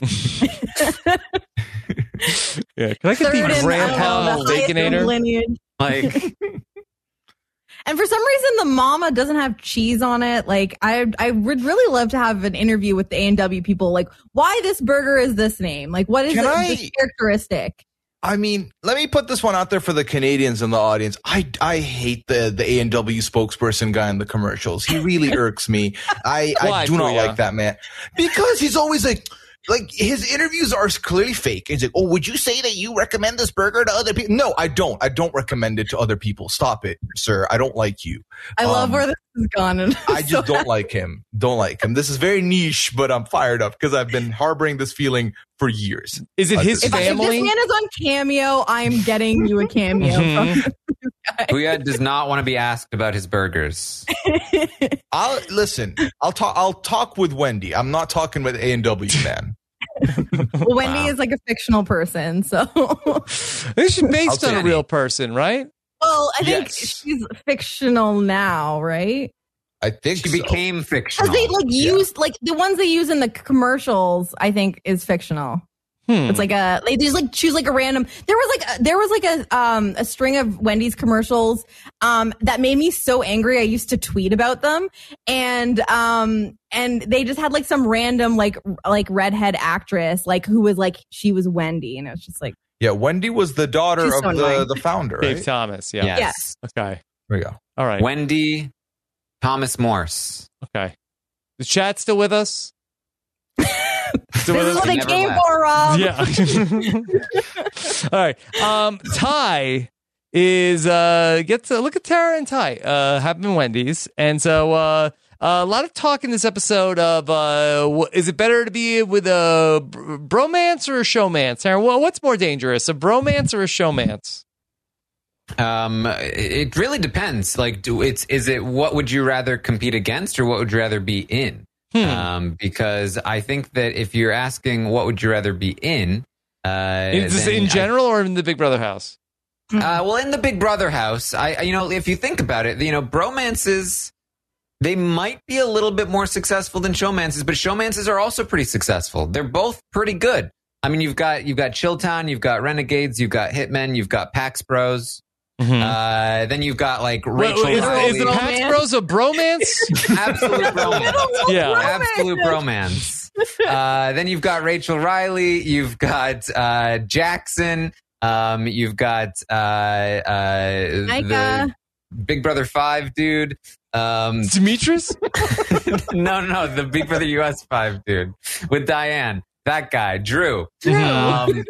Yeah. Can I get Third in, the I don't Grandpa know, the highest Baconator? lineage. Like And for some reason, the mama doesn't have cheese on it. Like, I, I would really love to have an interview with the A and W people. Like, why this burger is this name? Like, what is Can it, I- this characteristic? I mean, let me put this one out there for the Canadians in the audience. I, I hate the, the A and W spokesperson guy in the commercials. He really irks me. I, Why, I do not Kuya? like that man because he's always like, like his interviews are clearly fake. He's like, oh, would you say that you recommend this burger to other people? No, I don't. I don't recommend it to other people. Stop it, sir. I don't like you. I love Um, where this has gone. And I just don't like him. Don't like him. This is very niche, but I'm fired up because I've been harboring this feeling for years. Is it Uh, his If, if this family? man is on Cameo, I'm getting you a cameo. Mhm. From Huya does not want to be asked about his burgers. I'll listen. I'll talk. I'll talk with Wendy. I'm not talking with A and W, man. well, Wendy Wow. is like a fictional person, so. This is based on a Outstanding. real person, right? Well, I think Yes. she's fictional now, right? I think She so. became Because fictional. they like Yeah. used like the ones they use in the commercials. I think is fictional. Hmm. It's like a they just like choose like a random. There was like a, there was like a um a string of Wendy's commercials um that made me so angry. I used to tweet about them, and um and they just had like some random like like redhead actress like who was like she was Wendy, and it was just like Yeah, Wendy was the daughter She's of so the, annoying. the founder, Dave right? Thomas. Yeah. Yes. Yes. Okay. There we go. All right. Wendy Thomas Morse. Okay. The chat still with us? Still this with is us? what they Never came left. for, Rob. Yeah. All right. Um, Ty is uh get to look at Tara and Ty uh have been Wendy's, and so uh a lot of talk in this episode of uh wh- is it better to be with a br- bromance or a showmance? Tara, wha- what's more dangerous, a bromance or a showmance? Um, it really depends. Like, do it's is it what would you rather compete against, or what would you rather be in? Hmm. Um, because I think that if you're asking what would you rather be in, uh, Is this then in I- general or in the Big Brother house? Uh, well, in the Big Brother house, I, I- you know, if you think about it, you know, bromances, they might be a little bit more successful than showmances, but showmances are also pretty successful. They're both pretty good. I mean, you've got you've got Chilltown, you've got Renegades, you've got Hitmen, you've got Pax Bros. Uh, then you've got like Rachel Well, is, Riley. is the Pax Bros a bromance? Absolute bromance. Yeah. Absolute bromance. Uh, then you've got Rachel Riley. You've got uh, Jackson. Um, you've got uh, uh, the Micah. Big Brother five dude. Um, Demetrius? no, no, no, the Big Brother U S five dude with Diane. That guy, Drew. Drew. Um,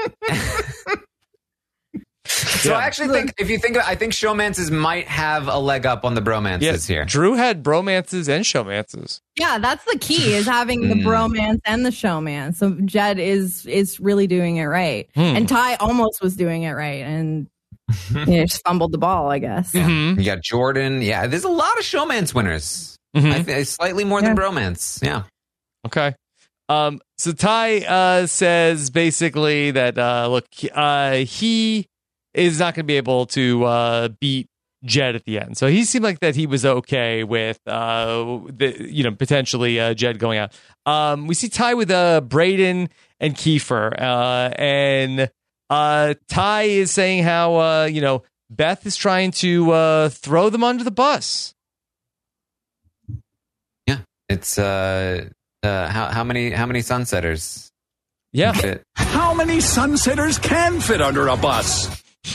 so Yeah. I actually think, if you think, of, I think showmances might have a leg up on the bromances Yes, here. Drew had bromances and showmances. Yeah, that's the key is having the Mm. bromance and the showman. So Jed is is really doing it right, Hmm. and Ty almost was doing it right, and you know, just fumbled the ball, I guess. Mhm. You got Jordan. Yeah, there's a lot of showmance winners. Mhm. I think slightly more than bromance. Yeah. Okay. Um, so Ty uh, says basically that uh, look, uh, he is not going to be able to uh, beat Jed at the end. So he seemed like that he was okay with uh, the you know potentially uh, Jed going out. Um, we see Ty with uh, Brayden and Kiefer, uh, and uh, Ty is saying how uh, you know Beth is trying to uh, throw them under the bus. Yeah. It's uh uh how how many how many sunsetters? Yeah. Fit? How many sunsetters can fit under a bus?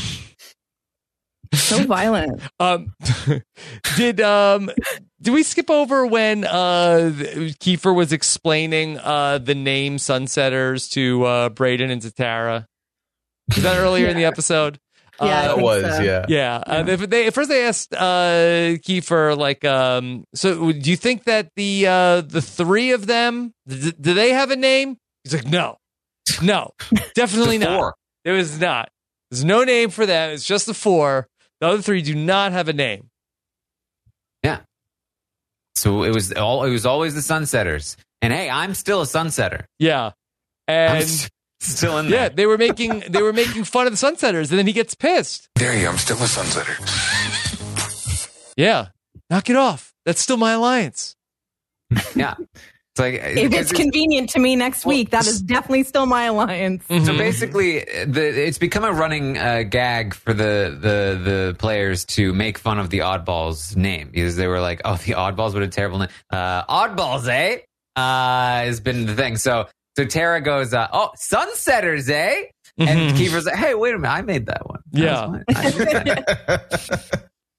So violent. Um, did um, did we skip over when uh Kiefer was explaining uh the name Sunsetters to uh Brayden and to Tara? Was that earlier in the episode? Yeah, I Uh, That think was, so. yeah. yeah. Uh, they, they, at first, they asked uh, Kiefer, like, um, so do you think that the uh, the three of them, d- do they have a name? He's like, no, no, definitely The not. four. There was not. There's no name for them. It's just the four. The other three do not have a name. Yeah. So it was all it was always the sunsetters. And hey, I'm still a sunsetter. Yeah, I'm and s- still in yeah, there. they were making they were making fun of the Sunsetters, and then he gets pissed. Dare you, I'm still a sunsetter. Yeah, knock it off. That's still my alliance. Yeah. It's like If it's convenient to me next week, that is definitely still my alliance. So Mhm. basically, the, it's become a running uh, gag for the, the the players to make fun of the Oddballs name because they were like, "Oh, the Oddballs, what a terrible name! Uh, Oddballs, eh?" Uh, has been the thing. So so Tara goes, uh, "Oh, Sunsetters, eh?" And Mhm. Kiefer's like, "Hey, wait a minute, I made that one." That Yeah. was mine. I made that.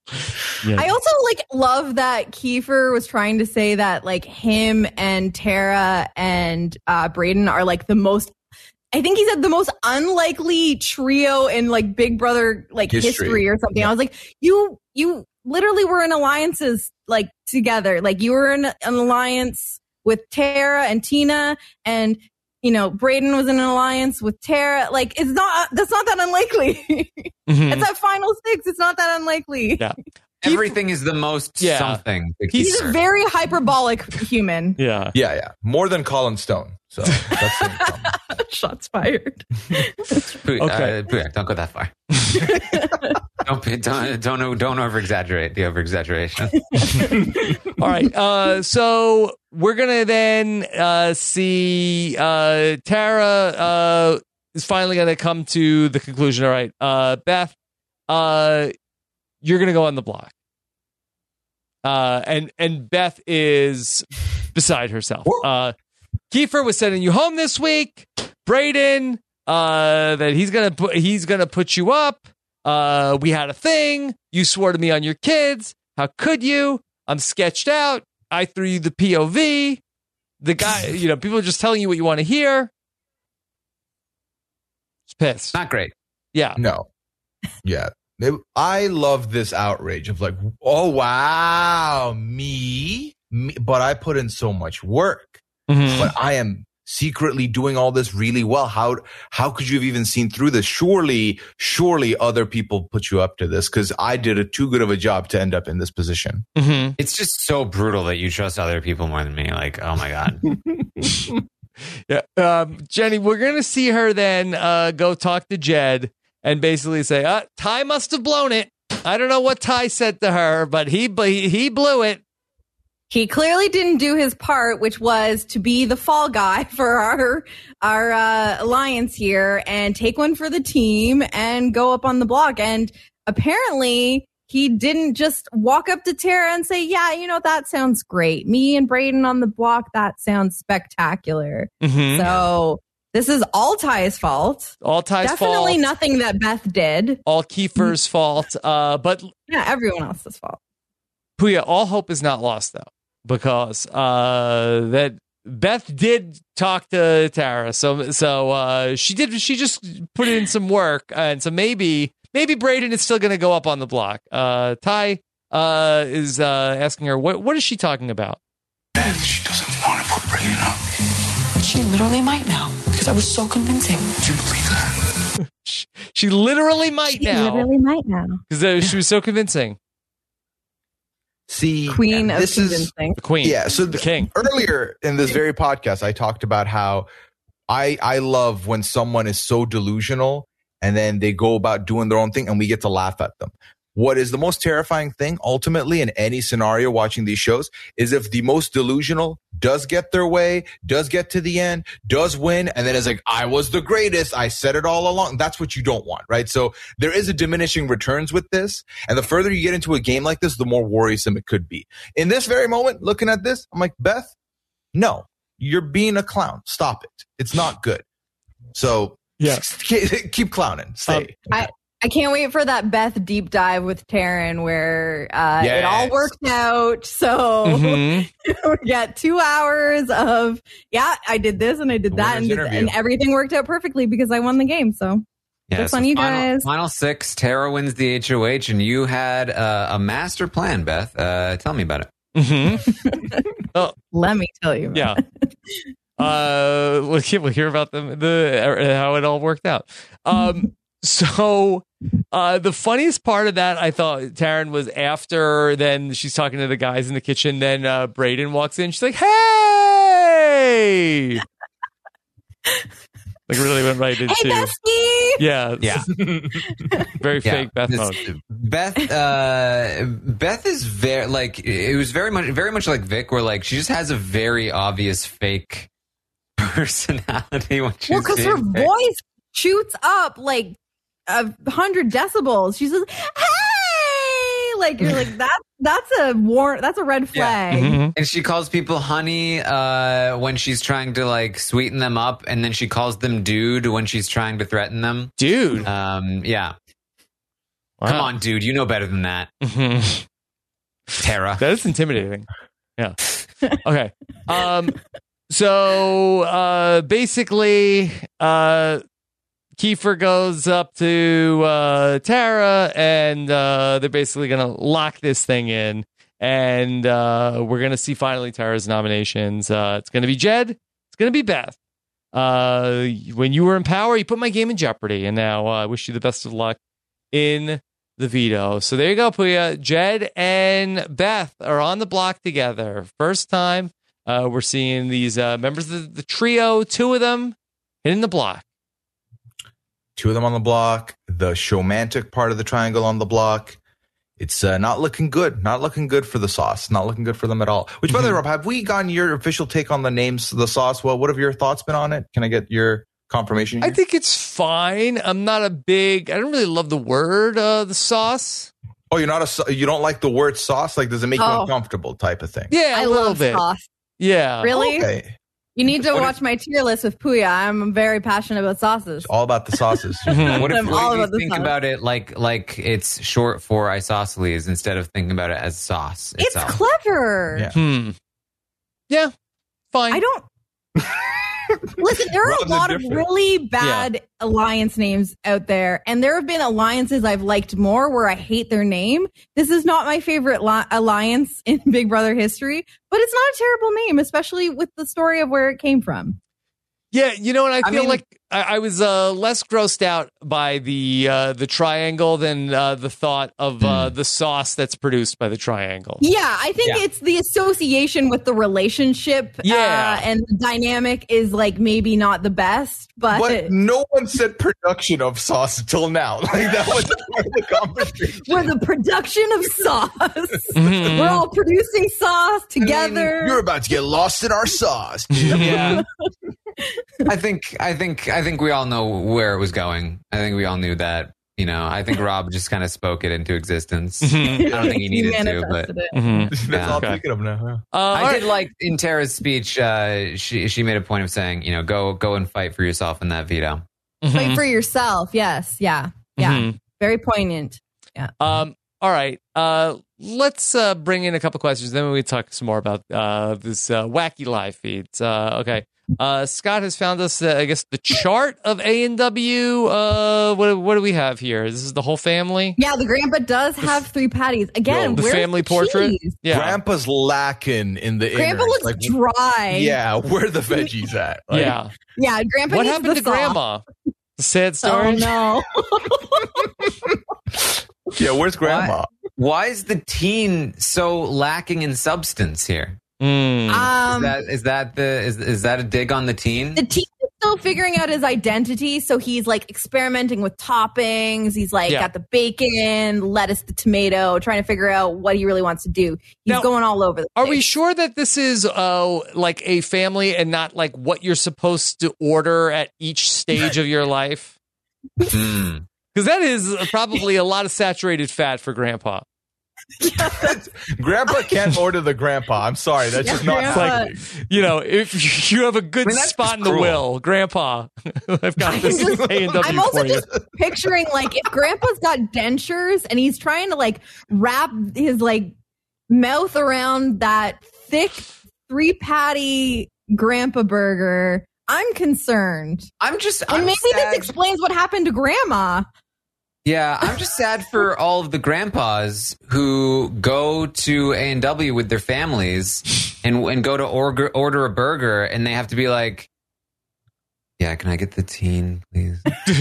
Yeah. I also like love that Kiefer was trying to say that like him and Tara and uh, Brayden are like the most. I think he said the most unlikely trio in like Big Brother like history, History. or something. Yeah. I was like, you you literally were in alliances like together. Like you were in an alliance with Tara and Tina, and you know Brayden was in an alliance with Tara. Like it's not that's not that unlikely. Mhm. It's at final six. It's not that unlikely. Yeah. Everything is the most Yeah. something. to He's Kiefer. a very hyperbolic human. Yeah. Yeah, yeah. More than Colin Stone. So that's the Shots fired. Pooh, Okay. uh, Pooh, don't go that far. don't be- don't don't don't over exaggerate the over exaggeration. All right. Uh, so we're gonna then uh, see uh, Tara uh, is finally gonna come to the conclusion. All right, uh, Beth, uh, you're gonna go on the block. Uh, and and Beth is beside herself. Uh, Kiefer was sending you home this week. Brayden, uh, that he's gonna put he's gonna put you up. Uh, we had a thing. You swore to me on your kids. How could you? I'm sketched out. I threw you the P O V. The guy, you know, people are just telling you what you want to hear. It's pissed. Not great. Yeah. No. Yeah. It- I love this outrage of like, oh, wow, me? me? But I put in so much work. Mhm. But I am secretly doing all this really well. How how could you have even seen through this? Surely, surely other people put you up to this because I did a too good of a job to end up in this position. Mhm. It's just so brutal that you trust other people more than me. Like, oh my god. Yeah. Um, Jenny, we're going to see her then uh, go talk to Jed and basically say, uh, Ty must have blown it. I don't know what Ty said to her, but he he, he blew it. He clearly didn't do his part, which was to be the fall guy for our our uh, alliance here and take one for the team and go up on the block. And apparently, he didn't just walk up to Tara and say, "Yeah, you know that sounds great. Me and Brayden on the block, that sounds spectacular." Mhm. So this is all Ty's fault. All Ty's Definitely fault. nothing that Beth did. All Kiefer's fault. Uh, but Yeah, everyone else's fault. Puya, all hope is not lost though, because uh, that Beth did talk to Tara, so so uh, she did. She just put in some work, and so maybe maybe Brayden is still going to go up on the block. Uh, Ty uh, is uh, asking her what what is she talking about? Beth, she doesn't want to put Brayden up. She literally might now because I was so convincing. Do you believe that? She, she literally might She now literally might now. because uh, she was so convincing. See, Queen of this is convincing. The queen, yeah. So the the, king. earlier in this very podcast, I talked about how I I love when someone is so delusional and then they go about doing their own thing and we get to laugh at them. What is the most terrifying thing ultimately in any scenario watching these shows is if the most delusional does get their way, does get to the end, does win, and then is like, I was the greatest. I said it all along. That's what you don't want, right? So there is a diminishing returns with this. And the further you get into a game like this, the more worrisome it could be. In this very moment, looking at this, I'm like, Beth, no, you're being a clown. Stop it. It's not good. So Yeah. keep, keep clowning. Stay. I, I can't wait for that Beth deep dive with Taryn where uh, it all Yes. worked out. So Mhm. we got two hours of, yeah, I did this and I did The that. And, winner's interview. and everything worked out perfectly because I won the game. So Yeah, Good on you final, guys. Final six, Tara wins the H O H, and you had uh, a master plan, Beth. Uh, tell me about it. Mhm. let me tell you. Yeah. Uh, we'll hear, we'll hear about the, the how it all worked out. Um, so uh, the funniest part of that, I thought, Taryn, was after then she's talking to the guys in the kitchen. Then uh, Brayden walks in. She's like, "Hey!" Like really went right into Hey, Bestie! yeah, Yeah. very Yeah, fake Beth this- mode. Beth, uh, Beth is very like it was very much, very much like Vic, where like she just has a very obvious fake personality when she's Well, because her being fake. voice shoots up like a hundred decibels. She's just, hey! Like, you're like, that, that's a war, that's a red Yeah. flag. Mhm. And she calls people honey uh, when she's trying to like sweeten them up, and then she calls them dude when she's trying to threaten them. Dude, Um, yeah, Wow. Come on, dude. You know better than that. Tara. That is intimidating. Yeah. Okay. Um. So uh, basically, uh, Kiefer goes up to uh, Tara, and uh, they're basically going to lock this thing in. And uh, we're going to see finally Tara's nominations. Uh, it's going to be Jed. It's going to be Beth. Uh, when you were in power, you put my game in jeopardy. And now uh, I wish you the best of luck in the veto. So there you go, Puya. Jed and Beth are on the block together. First time uh, we're seeing these uh, members of the trio, two of them hitting the block. Two of them on the block. The showmantic part of the triangle on the block. It's uh, not looking good. Not looking good for the sauce. Not looking good for them at all. Which, by the way, Rob, have we gotten your official take on the names of the sauce? Well, what have your thoughts been on it? Can I get your confirmation here? I think it's fine. I'm not a big, I don't really love the word, uh, the sauce. Oh, you're not a, you don't like the word sauce? Like, does it make Oh. you uncomfortable type of thing? Yeah, a I little love bit. sauce. Yeah. Really? Okay. You need to What watch my tier list with Puya. I'm very passionate about sauces. It's all about the sauces. What if, I'm what all if you about the think sauce. about it like like it's short for isosceles instead of thinking about it as sauce It's itself? clever. Yeah. Hmm. Yeah. Fine. I don't. Listen, there are Rob's a lot of indifferent. really bad alliance names out there, and there have been alliances I've liked more where I hate their name. This is not my favorite li- alliance in Big Brother history, but it's not a terrible name, especially with the story of where it came from. Yeah, you know, and I I feel mean- like I, I was uh, less grossed out by the uh, the triangle than uh, the thought of uh, the sauce that's produced by the triangle. Yeah, I think Yeah. it's the association with the relationship. Yeah. uh, and the dynamic is like maybe not the best, but, But no one said production of sauce until now. Like, that was part of the conversation. we're the production of sauce. Mhm. We're all producing sauce together. You're about to get lost in our sauce, dude. Yeah. I think I think I think we all know where it was going. I think we all knew that. You know, I think Rob just kind of spoke it into existence. I don't think he needed to, but manifested it. Mhm. That's Yeah. all Okay. I'm thinking of now. huh? Uh, all I right. did like in Tara's speech. Uh, she she made a point of saying, you know, go go and fight for yourself in that veto. Fight for yourself. Yes. Yeah. Yeah. Mhm. Very poignant. Um, all right. Uh, let's uh, bring in a couple questions. Then we talk some more about uh, this uh, wacky live feeds. Uh, okay. Uh, Scott has found us, uh, I guess, the chart of A and W. Uh, what, what do we have here? This is the whole family? Yeah. The grandpa does have three patties. Again, The where's family the portrait? cheese? Yeah. Grandpa's lacking in the Grandpa innards. looks Like, dry. yeah, where are the veggies at? Like, yeah. Yeah. Grandpa What needs happened the to sauce. Grandma? The sad story? Oh, no. Yeah, where's grandma? Why is the teen so lacking in substance here? Mm. um, Is that is that the is is that a dig on the teen? the teen is still figuring out his identity, so he's like experimenting with toppings. He's like Yeah. got the bacon, lettuce, the tomato, trying to figure out what he really wants to do. He's Now, going all over the Are place. we sure that this is uh, like a family and not like what you're supposed to order at each stage of your life? Mm. Because that is probably a lot of saturated fat for Grandpa. Grandpa can't order the grandpa. I'm sorry, that's just not Grandpa- happening. You know, if you have a good I mean, that's spot just in the cruel. will, Grandpa, I've got this just- A and W I'm also for you. just picturing like if Grandpa's got dentures and he's trying to like wrap his like mouth around that thick three patty Grandpa burger. I'm concerned, I'm just and I'm maybe sad. this explains what happened to Grandma. Yeah, I'm just sad for all of the grandpas who go to A and W with their families and and go to order order a burger and they have to be like, yeah, can I get the teen, please?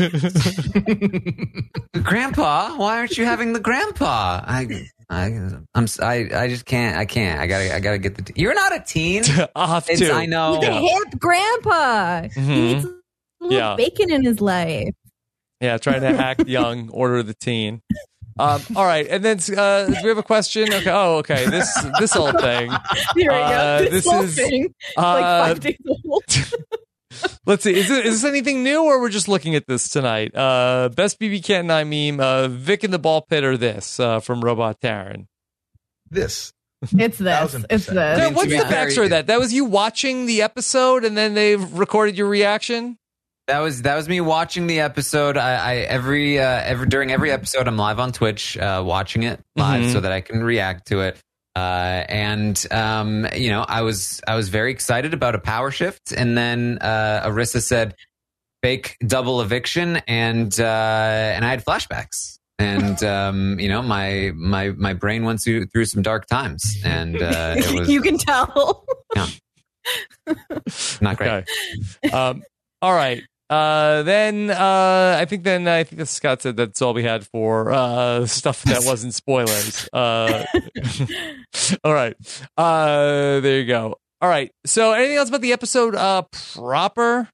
Grandpa, why aren't you having the grandpa? I I I'm s- I I just can't. I can't. I gotta I gotta get the. Teen. You're not a teen. I'll have It's, to. I know. He's a hip Grandpa. Mhm. He needs a little Yeah. bacon in his life. Yeah, trying to act young, order the teen. Um, all right, and then uh, do we have a question? Okay. Oh, okay. This this old thing. Here we Uh, go. this whole is, thing, Uh, like five days old. let's see. Is, it, is this anything new, or we're just looking at this tonight? Uh, best B B Cat and I meme. Uh, Vic in the ball pit or this uh, from Robot Taryn. This. It's this. Thousand It's percent. this. Now, mean, to what's be the fair, backstory of that? That was you watching the episode, and then they've recorded your reaction. That was that was me watching the episode. I, I every uh, every during every episode, I'm live on Twitch, uh, watching it live Mhm. so that I can react to it. Uh, and um, you know, I was I was very excited about a power shift, and then uh, Arissa said fake double eviction, and uh, and I had flashbacks, and um, you know, my my my brain went through, through some dark times, and uh, it was You can tell. yeah, not great. Okay. Um, all right. Uh, then uh, I think then I think that Scott said that's all we had for uh, stuff that wasn't spoilers. Uh, all right. Uh, there you go. All right. So anything else about the episode uh, proper?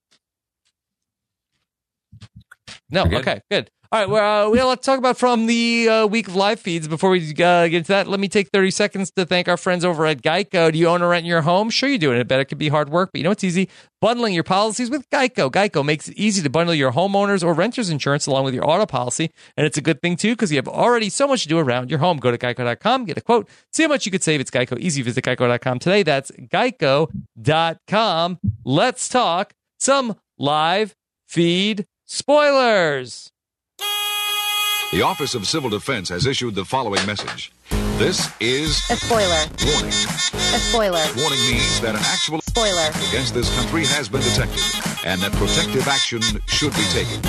No. Good. Okay. Good. All right. Well, uh, we have a lot to talk about from the uh, week of live feeds. Before we uh, get into that, let me take thirty seconds to thank our friends over at Geico. Do you own or rent your home? Sure you do, and I bet it could be hard work, but you know it's easy. Bundling your policies with Geico. Geico makes it easy to bundle your homeowners or renters insurance along with your auto policy, and it's a good thing, too, because you have already so much to do around your home. Go to geico dot com, get a quote, see how much you could save. It's Geico. Easy. Visit geico dot com today. That's geico dot com. Let's talk some live feed spoilers. The Office of Civil Defense has issued the following message. This is A spoiler. warning. A spoiler. Warning means that an actual Spoiler. against this country has been detected and that protective action should be taken.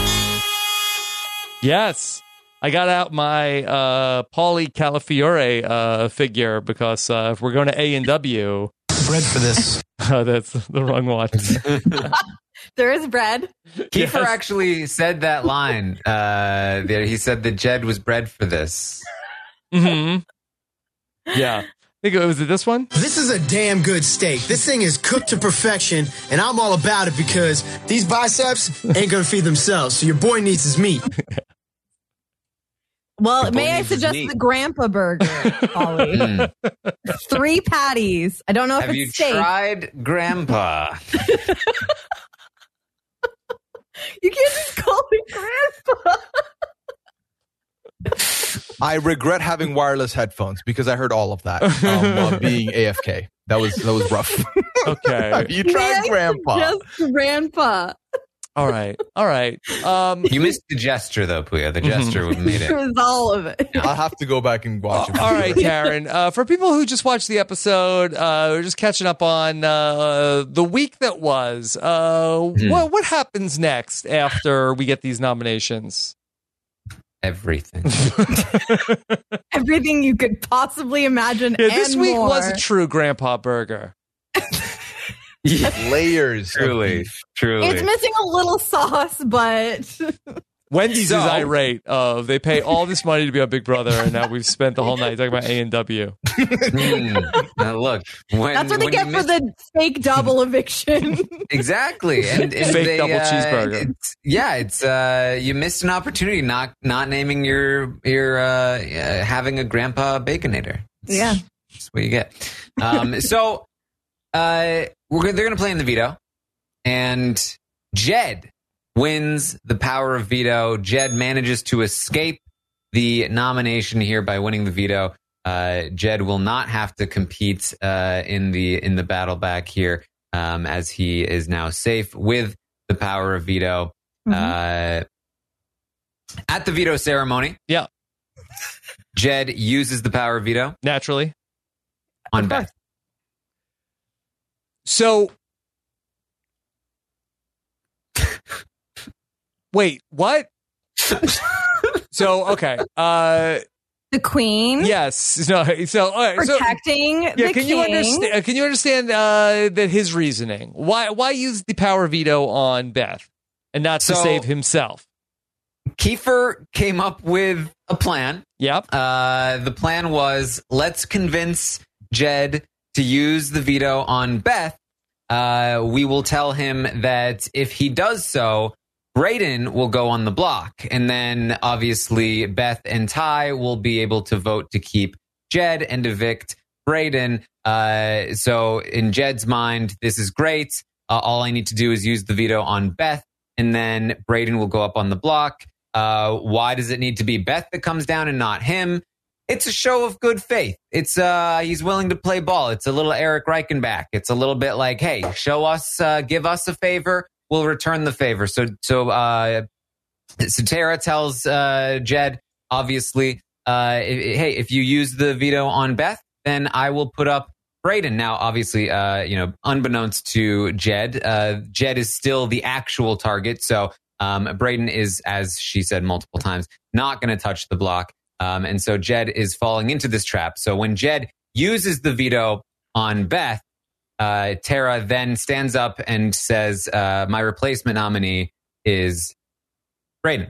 Yes. I got out my uh, Paulie Calafiore uh, figure because uh, if we're going to A and W... Bread for this. Oh, that's the wrong one. There is bread. Kiefer Yes. actually said that line. Uh, there, he said that Jed was bred for this. hmm Yeah. I think it was it this one? This is a damn good steak. This thing is cooked to perfection, and I'm all about it because these biceps ain't gonna feed themselves, so your boy needs his meat. Well, The boy may I needs his suggest meat. the Grandpa Burger, Ollie? Mm. Three patties. I don't know if Have it's you steak. tried Grandpa? You can't just call it Grandpa. I regret having wireless headphones because I heard all of that um, while being A F K. That was that was rough. Okay. Have you tried May I Grandpa? suggest Grandpa. All right. All right. Um, You missed the gesture, though, Puya. The gesture would made It it. was all of it. I'll have to go back and watch it. all right, Karen. Uh, for people who just watched the episode, uh, we're just catching up on uh, the week that was. Uh, Hmm. what, what happens next after we get these nominations? Everything. Everything you could possibly imagine. Yeah, this and week more. was a true Grandpa Burger. Layers. of Truly. beef. Truly. It's missing a little sauce, but Wendy's So- is irate of they pay all this money to be on Big Brother, and now we've spent the whole night talking about A and W. Mm. Now, look. When, that's what they when get you for miss- the fake double eviction. Exactly. And, and Fake they, double uh, cheeseburger. it's- yeah, it's uh, you missed an opportunity not not naming your your uh, uh, having a Grandpa Baconator. Yeah. That's what you get. Um, so uh, we're gonna, they're going to play in the veto, and Jed wins the power of veto. Jed manages to escape the nomination here by winning the veto. Uh, Jed will not have to compete uh, in the in the battle back here, um, as he is now safe with the power of veto. Uh, at the veto ceremony, Yeah, Jed uses the power of veto naturally. on Beth. So, wait, what? So, okay. Uh, The queen yes. No, so, all right, so protecting yeah, the can you king. understand? Can you understand uh, that his reasoning? Why why use the power veto on Beth and not to So- save himself? Kiefer came up with a plan. Yep. Uh, the plan was let's convince Jed to use the veto on Beth. Uh, we will tell him that if he does so, Brayden will go on the block. And then obviously Beth and Ty will be able to vote to keep Jed and evict Brayden. Uh, so in Jed's mind, this is great. Uh, all I need to do is use the veto on Beth, and then Brayden will go up on the block. Uh, why does it need to be Beth that comes down and not him? It's a show of good faith. It's uh, he's willing to play ball. It's a little Eric Reichenbach. It's a little bit like, hey, show us, uh, give us a favor. will return the favor. So, so, uh, so Tara tells uh, Jed, obviously, uh, hey, if you use the veto on Beth, then I will put up Brayden. Now, obviously, uh, you know, unbeknownst to Jed, uh, Jed is still the actual target. So um, Brayden is, as she said multiple times, not going to touch the block. Um, and so Jed is falling into this trap. So when Jed uses the veto on Beth, uh, Tara then stands up and says, uh, my replacement nominee is Brayden.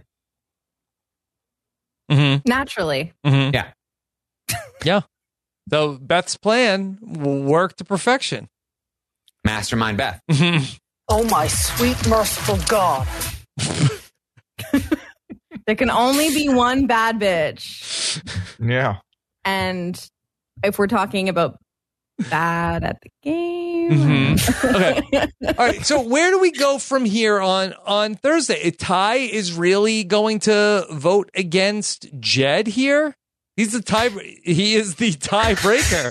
Mm-hmm. Naturally. Mm-hmm. Yeah. Yeah. So Beth's plan will work to perfection. Mastermind Beth. Oh, my sweet, merciful God. There can only be one bad bitch. Yeah. And if we're talking about bad at the game. Mm-hmm. Okay. All right. So where do we go from here on, on Thursday? Ty is really going to vote against Jed here? He's the tie. He is the tiebreaker.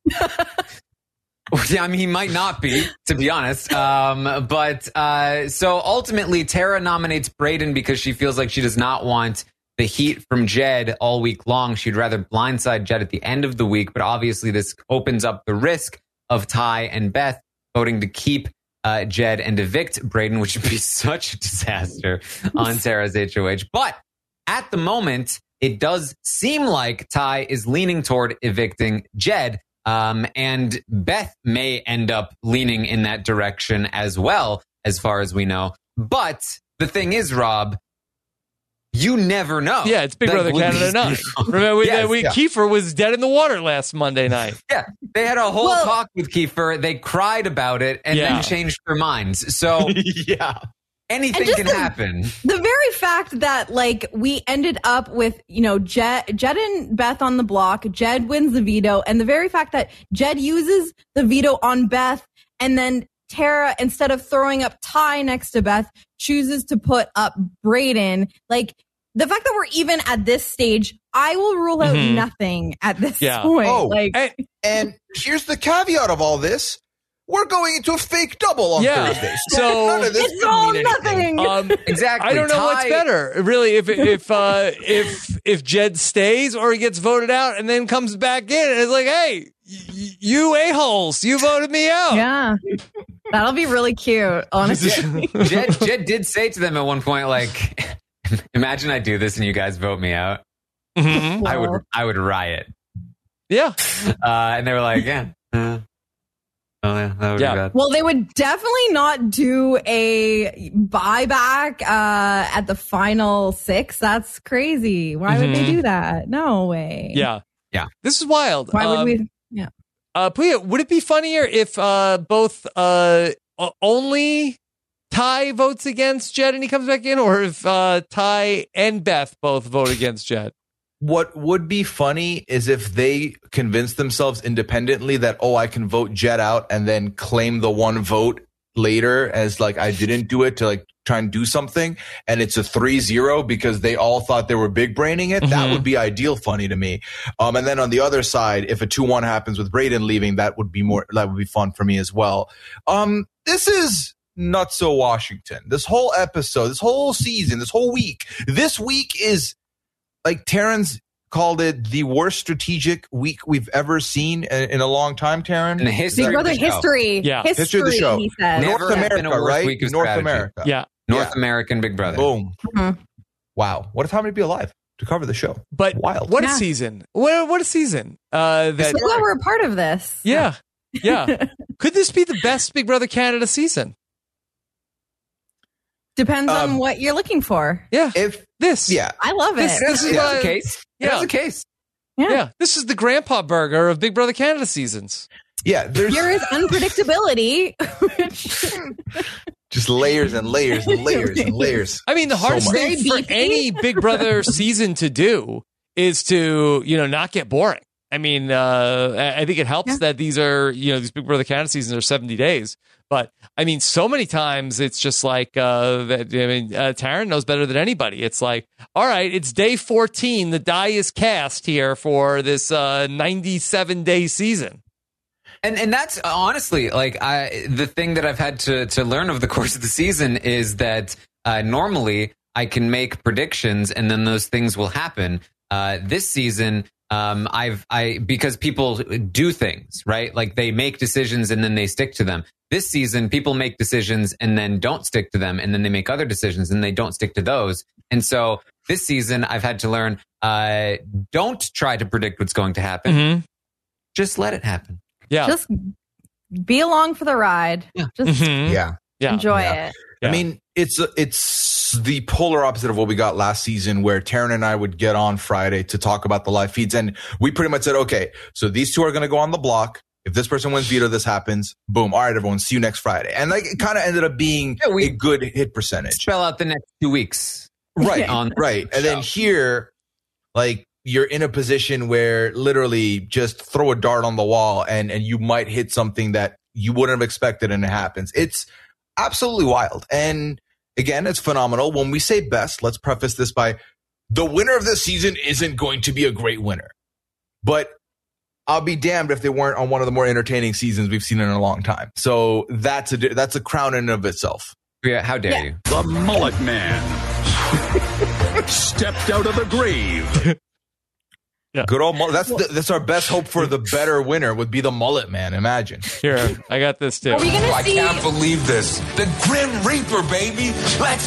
Yeah, I mean, he might not be, to be honest. Um, but uh, so ultimately, Tara nominates Brayden because she feels like she does not want the heat from Jed all week long. She'd rather blindside Jed at the end of the week. But obviously, this opens up the risk of Ty and Beth voting to keep uh, Jed and evict Brayden, which would be such a disaster on Tara's H O H. But at the moment, it does seem like Ty is leaning toward evicting Jed. Um, and Beth may end up leaning in that direction as well, as far as we know. But the thing is, Rob, you never know. Yeah, it's Big Like, Brother with Canada these nine. people- Remember, we, Yes, we, yeah. Kiefer was dead in the water last Monday night. Yeah, they had a whole Well- talk with Kiefer. They cried about it and Yeah. then changed their minds. So Yeah. anything just can the- happen. The very fact that like we ended up with, you know, Jed, Jed and Beth on the block, Jed wins the veto, and the very fact that Jed uses the veto on Beth, and then Tara, instead of throwing up Ty next to Beth, chooses to put up Brayden. Like the fact that we're even at this stage, I will rule out Mhm. nothing at this Yeah. point. Oh, like And- And here's the caveat of all this. We're going into a fake double on Yeah. Thursday. So- none of this it's could all mean anything. nothing. Um, Exactly. I don't know what's Ty- better, really. If if uh, if if Jed stays or he gets voted out and then comes back in, and it's like, hey, y- you a holes, you voted me out. yeah, that'll be really cute. Honestly, Jed, Jed did say to them at one point, like, imagine I do this and you guys vote me out. Mhm. I would I would riot. Yeah. Uh, and they were like, yeah. Uh, oh, yeah, that would Yeah. be bad. well, they would definitely not do a buyback uh, at the final six. That's crazy. Why would they Mhm. do that? No way. Yeah. Yeah. This is wild. Why would Um, we? Yeah. Uh, Priya, would it be funnier if uh, both uh, o- only Ty votes against Jed and he comes back in, or if uh, Ty and Beth both vote against Jed? What would be funny is if they convince themselves independently that, oh, I can vote Jed out and then claim the one vote later as like, I didn't do it to like try and do something. And it's a three zero because they all thought they were big braining it. That Mhm. would be ideal funny to me. Um, and then on the other side, if a two one happens with Brayden leaving, that would be more, that would be fun for me as well. Um, this is not so Washington. This whole episode, this whole season, this whole week, this week is, like Taryn's called it the worst strategic week we've ever seen in, in a long time, Taryn. In the history Big of Brother the show. history. Yeah. history, History of the show. He said. Never North has been a America, worse right? week of North strategy. America. Yeah. North Yeah. American Big Brother. Boom. Mhm. Wow. What a time to be alive to cover the show. But Wild. what a Yeah. season. What, what a season. Uh, that, So glad we're a part of this. yeah. Yeah. Could this be the best Big Brother Canada season? Depends Um, on what you're looking for. Yeah. If This. yeah, I love it. This- this is That's why- the case. That's Yeah. the case. Yeah. Yeah. This is the grandpa burger of Big Brother Canada seasons. yeah, there's Here is unpredictability. just layers and layers and layers and layers. I mean, the So hardest much. thing Very for beefy. any Big Brother season to do is to, you know, not get boring. I mean, uh, I I think it helps Yeah. that these are, you know, these Big Brother Canada seasons are seventy days. But I mean, so many times it's just like uh, that. I mean, uh, Taryn knows better than anybody. It's like, all right, it's day fourteen. The die is cast here for this uh, ninety-seven day season. And and that's uh, honestly like I the thing that I've had to to learn over the course of the season is that uh, normally I can make predictions and then those things will happen. Uh, this season, um, I've I because people do things, right? Like they make decisions and then they stick to them. This season, people make decisions and then don't stick to them, and then they make other decisions and they don't stick to those. And so this season, I've had to learn: uh, don't try to predict what's going to happen. Mm-hmm. Just let it happen. Yeah, Just be along for the ride. Yeah. Just Mm-hmm. Yeah. yeah. enjoy Yeah. it. Yeah. I mean, it's it's the polar opposite of what we got last season, where Taryn and I would get on Friday to talk about the live feeds, and we pretty much said, okay, so these two are going to go on the block. If this person wins veto, this happens. Boom. All right, everyone, see you next Friday. And like it kind of ended up being Yeah, we- a good hit percentage. Spell out the next two weeks. Right. On right. And then here, like, you're in a position where literally just throw a dart on the wall and, and you might hit something that you wouldn't have expected, and it happens. It's absolutely wild. And again, it's phenomenal. When we say best, let's preface this by the winner of this season isn't going to be a great winner. But I'll be damned if they weren't on one of the more entertaining seasons we've seen in a long time. So that's a that's a crown in and of itself. Yeah, how dare Yeah. you? The Mullet Man stepped out of the grave. Good old mullet. That's the, that's our best hope for the better winner would be the Mullet Man. Imagine. Here, I got this too. Are we gonna I see? can't believe this. The Grim Reaper, baby. Let's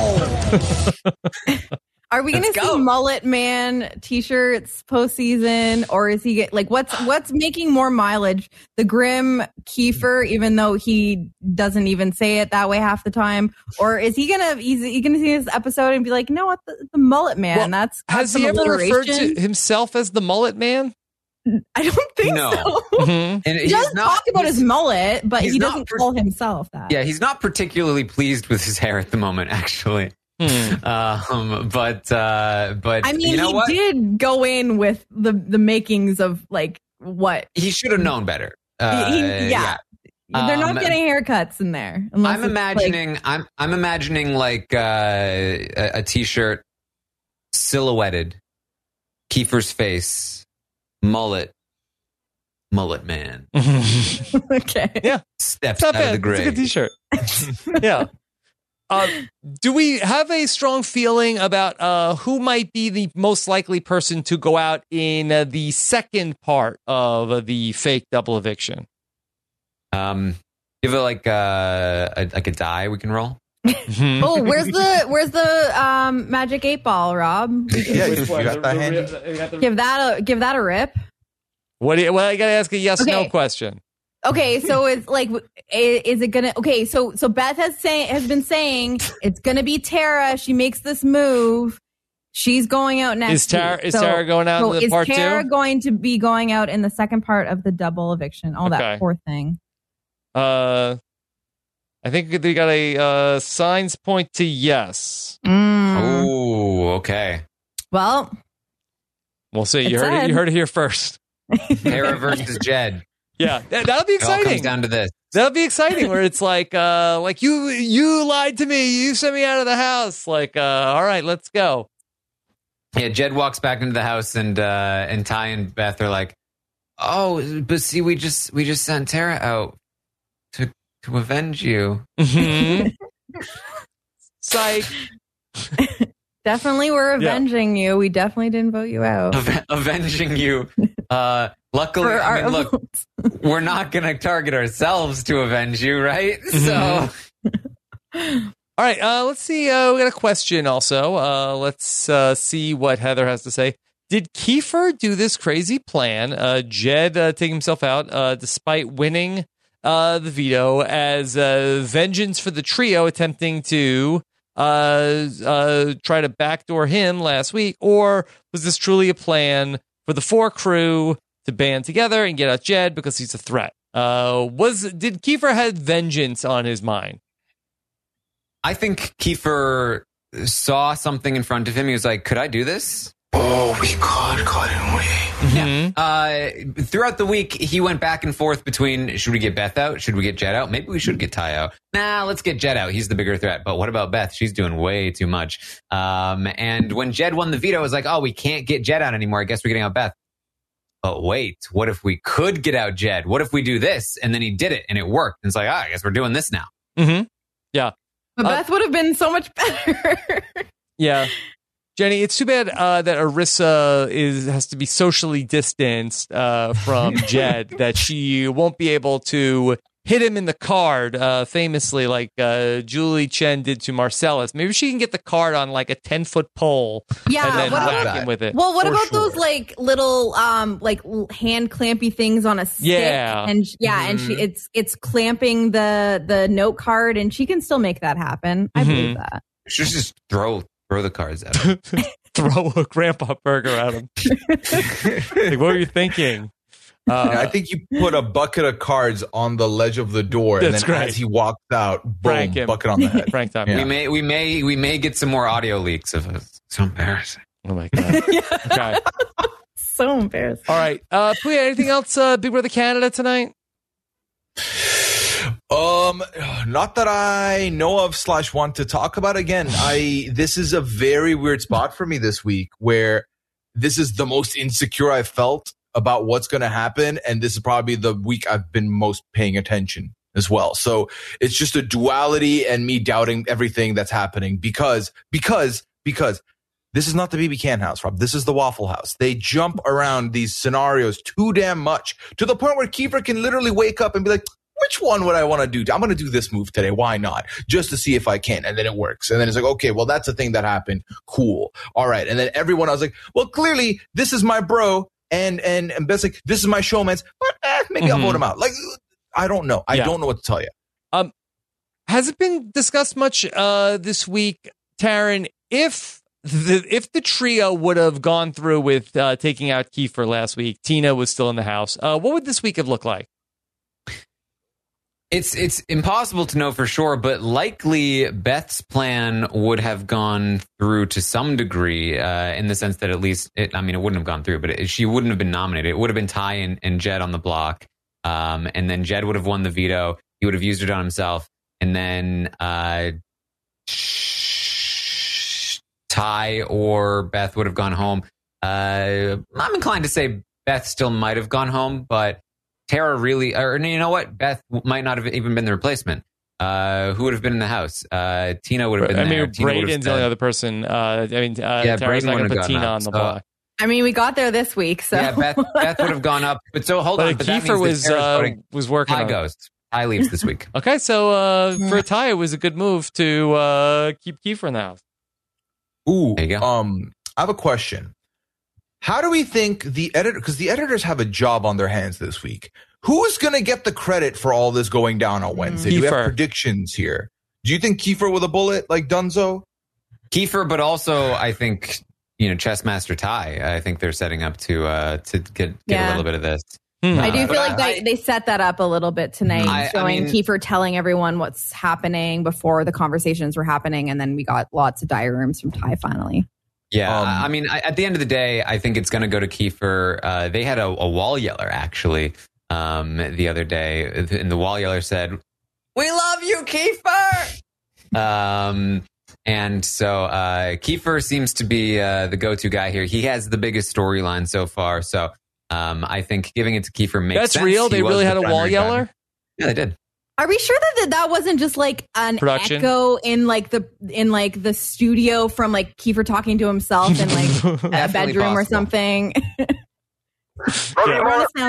go. Are we gonna Let's see go. Mullet Man t-shirts postseason, or is he get like what's what's making more mileage? The Grim Kiefer, even though he doesn't even say it that way half the time, or is he gonna is he gonna see this episode and be like, you know what, the, the Mullet Man? Well, that's, that's Has some he ever referred alliteration. to himself as the Mullet Man? I don't think No. so. Mhm. And He he's does not- talk about he's- his mullet, but he's he not doesn't per- call himself that. Yeah, he's not particularly pleased with his hair at the moment, actually. Hmm. Um, but uh, but I mean, you know he what? did go in with the the makings of like what He should have known better. Uh, He- he- yeah. they're not Um, getting haircuts in there. unless I'm it's, imagining like, I'm I'm imagining like uh, a, a t-shirt silhouetted, Kiefer's face, mullet, mullet man okay. Yeah, steps it's not out of bad. the grave. It's a good T-shirt. Yeah. Uh, do we have a strong feeling about uh, who might be the most likely person to go out in uh, the second part of uh, the fake double eviction? Um, give it like uh, a like a die we can roll. Mhm. Oh, where's the where's the um, magic eight ball, Rob? We can Yeah, you, you got that handy. give that a give that a rip. What? Do you, well, I got to ask a yes/no Okay. question. Okay, so it's like, i- is it gonna? Okay, so so Beth has say has been saying it's gonna be Tara. She makes this move. She's going out next. Is Tara- week. is Tara going out so in the is part Tara two? going to be going out in the second part of the double eviction? All Okay. that poor thing. Uh, I think they got a uh, signs point to yes. Mm. Oh, okay. Well, We'll see. It You heard it. said. You heard it here first. Tara versus Jed. Yeah, that, that'll be It all comes exciting. down to this. That'll be exciting. Where it's like, uh, like you, you lied to me. You sent me out of the house. Like, uh, all right, let's go. Yeah, Jed walks back into the house, and uh, and Ty and Beth are like, "Oh, but see, we just we just sent Tara out to to avenge you." Mm-hmm. Psych. definitely, we're Yeah. avenging you. We definitely didn't vote you out. Ave- avenging you. Uh, luckily, For I our mean, look, votes. we're not going to target ourselves to avenge you, right? So, All right, uh, let's see. Uh, we got a question also. Uh, let's uh, see what Heather has to say. Did Kiefer do this crazy plan? Uh, Jed uh, take himself out uh, despite winning uh, the veto as uh, vengeance for the trio attempting to uh, uh, try to backdoor him last week? Or was this truly a plan for the four crew to band together and get out Jed because he's a threat? Uh, was did Kiefer have vengeance on his mind? I think Kiefer saw something in front of him. He was like, "Could I do this?" Oh, we could, couldn't we? Mm-hmm. Uh, throughout the week, he went back and forth between should we get Beth out? Should we get Jed out? Maybe we should get Ty out. Nah, let's get Jed out. He's the bigger threat. But what about Beth? She's doing way too much. Um, and when Jed won the veto, it was like, oh, we can't get Jed out anymore. I guess we're getting out Beth. oh, wait, what if we could get out Jed? What if we do this? And then he did it and it worked. And it's like, ah, I guess we're doing this now. Mm-hmm. Yeah. But Uh, Beth would have been so much better. Yeah. Jenny, it's too bad uh, that Arissa is has to be socially distanced uh, from Jed, that she won't be able to hit him in the card, uh, famously, like uh, Julie Chen did to Marcellus. Maybe she can get the card on like a ten-foot pole Yeah, and then what whack about- him with it. Well, what For about sure. those like little um like l- hand clampy things on a stick? Yeah. and sh- yeah, and she it's it's clamping the the note card, and she can still make that happen. I Mhm. believe that. She should just throw throw the cards at him. Throw a grandpa burger at him. Like, what were you thinking? Uh, I think you put a bucket of cards on the ledge of the door, and That's then great. as he walks out, boom, Frank him. bucket on the head. Frank time. Yeah. We may we may we may get some more audio leaks of it. So embarrassing. Oh my god. Okay. So embarrassing. All right. Uh, Puya, anything else? Uh, Big Brother Canada tonight? Um, not that I know of slash want to talk about. Again, I this is a very weird spot for me this week, where this is the most insecure I've felt about what's going to happen, and this is probably the week I've been most paying attention as well. So it's just a duality and me doubting everything that's happening because because because this is not the B B Can house, Rob. This is the Waffle House. They jump around these scenarios too damn much, to the point where Kiefer can literally wake up and be like, which one would I want to do? I'm going to do this move today. Why not? Just to see if I can. And then it works. And then it's like, okay, well, that's the thing that happened. Cool. All right. And then everyone, I was like, well, clearly this is my bro. And, and, and Beth's like, this is my showman's, but eh, maybe Mhm. I'll vote him out. Like, I don't know. I Yeah. don't know what to tell you. Um, has it been discussed much uh, this week, Taryn, if the if the trio would have gone through with uh, taking out Kiefer last week, Tina was still in the house, uh, what would this week have looked like? It's it's impossible to know for sure, but likely Beth's plan would have gone through to some degree, uh, in the sense that at least, it, I mean, it wouldn't have gone through, but it, she wouldn't have been nominated. It would have been Ty and, and Jed on the block, um, and then Jed would have won the veto. He would have used it on himself, and then uh, Ty or Beth would have gone home. Uh, I'm inclined to say Beth still might have gone home, but Tara really, or you know what? Beth might not have even been the replacement. Uh, who would have been in the house? Uh, Tina would have been I there. mean, Tina would have Braden's the said- only other person. Uh, I mean, uh, Yeah, Tara's Braden not going wouldn't to have put Tina gotten on up, the so- block. I mean, we got there this week, so Yeah, Beth, Beth would have gone up. But so hold But on. But that Kiefer means was that Tara's uh, voting. was working Ty on it. goes. Ty leaves this week. Okay, so uh, for Ty, it was a good move to uh, keep Kiefer in the house. Ooh, There you go. um, I have a question. How do we think the editor, because the editors have a job on their hands this week, who is going to get the credit for all this going down on Wednesday? Do we Kiefer. have predictions here? Do you think Kiefer with a bullet like Dunzo? Kiefer, but also I think you know Chessmaster Ty. I think they're setting up to uh, to get get a Yeah. little bit of this. Hmm. I do Uh, feel but like I- they, they set that up a little bit tonight, I- I showing mean- Kiefer telling everyone what's happening before the conversations were happening, and then we got lots of diagrams from Ty finally. Yeah, Um, I I mean, I, at the end of the day, I think it's going to go to Kiefer. Uh, they had a, a wall yeller actually um, the other day, and the wall yeller said, "We love you, Kiefer." Um, and so uh, Kiefer seems to be uh, the go-to guy here. He has the biggest storyline so far, so um, I think giving it to Kiefer makes That's sense. real? He They was really the had a wall primary guy. yeller? Yeah, they did. Are we sure that that, that wasn't just like an Production? echo in like the in like the studio from like Kiefer talking to himself in like a Definitely bedroom or possible. something? Boogie Run a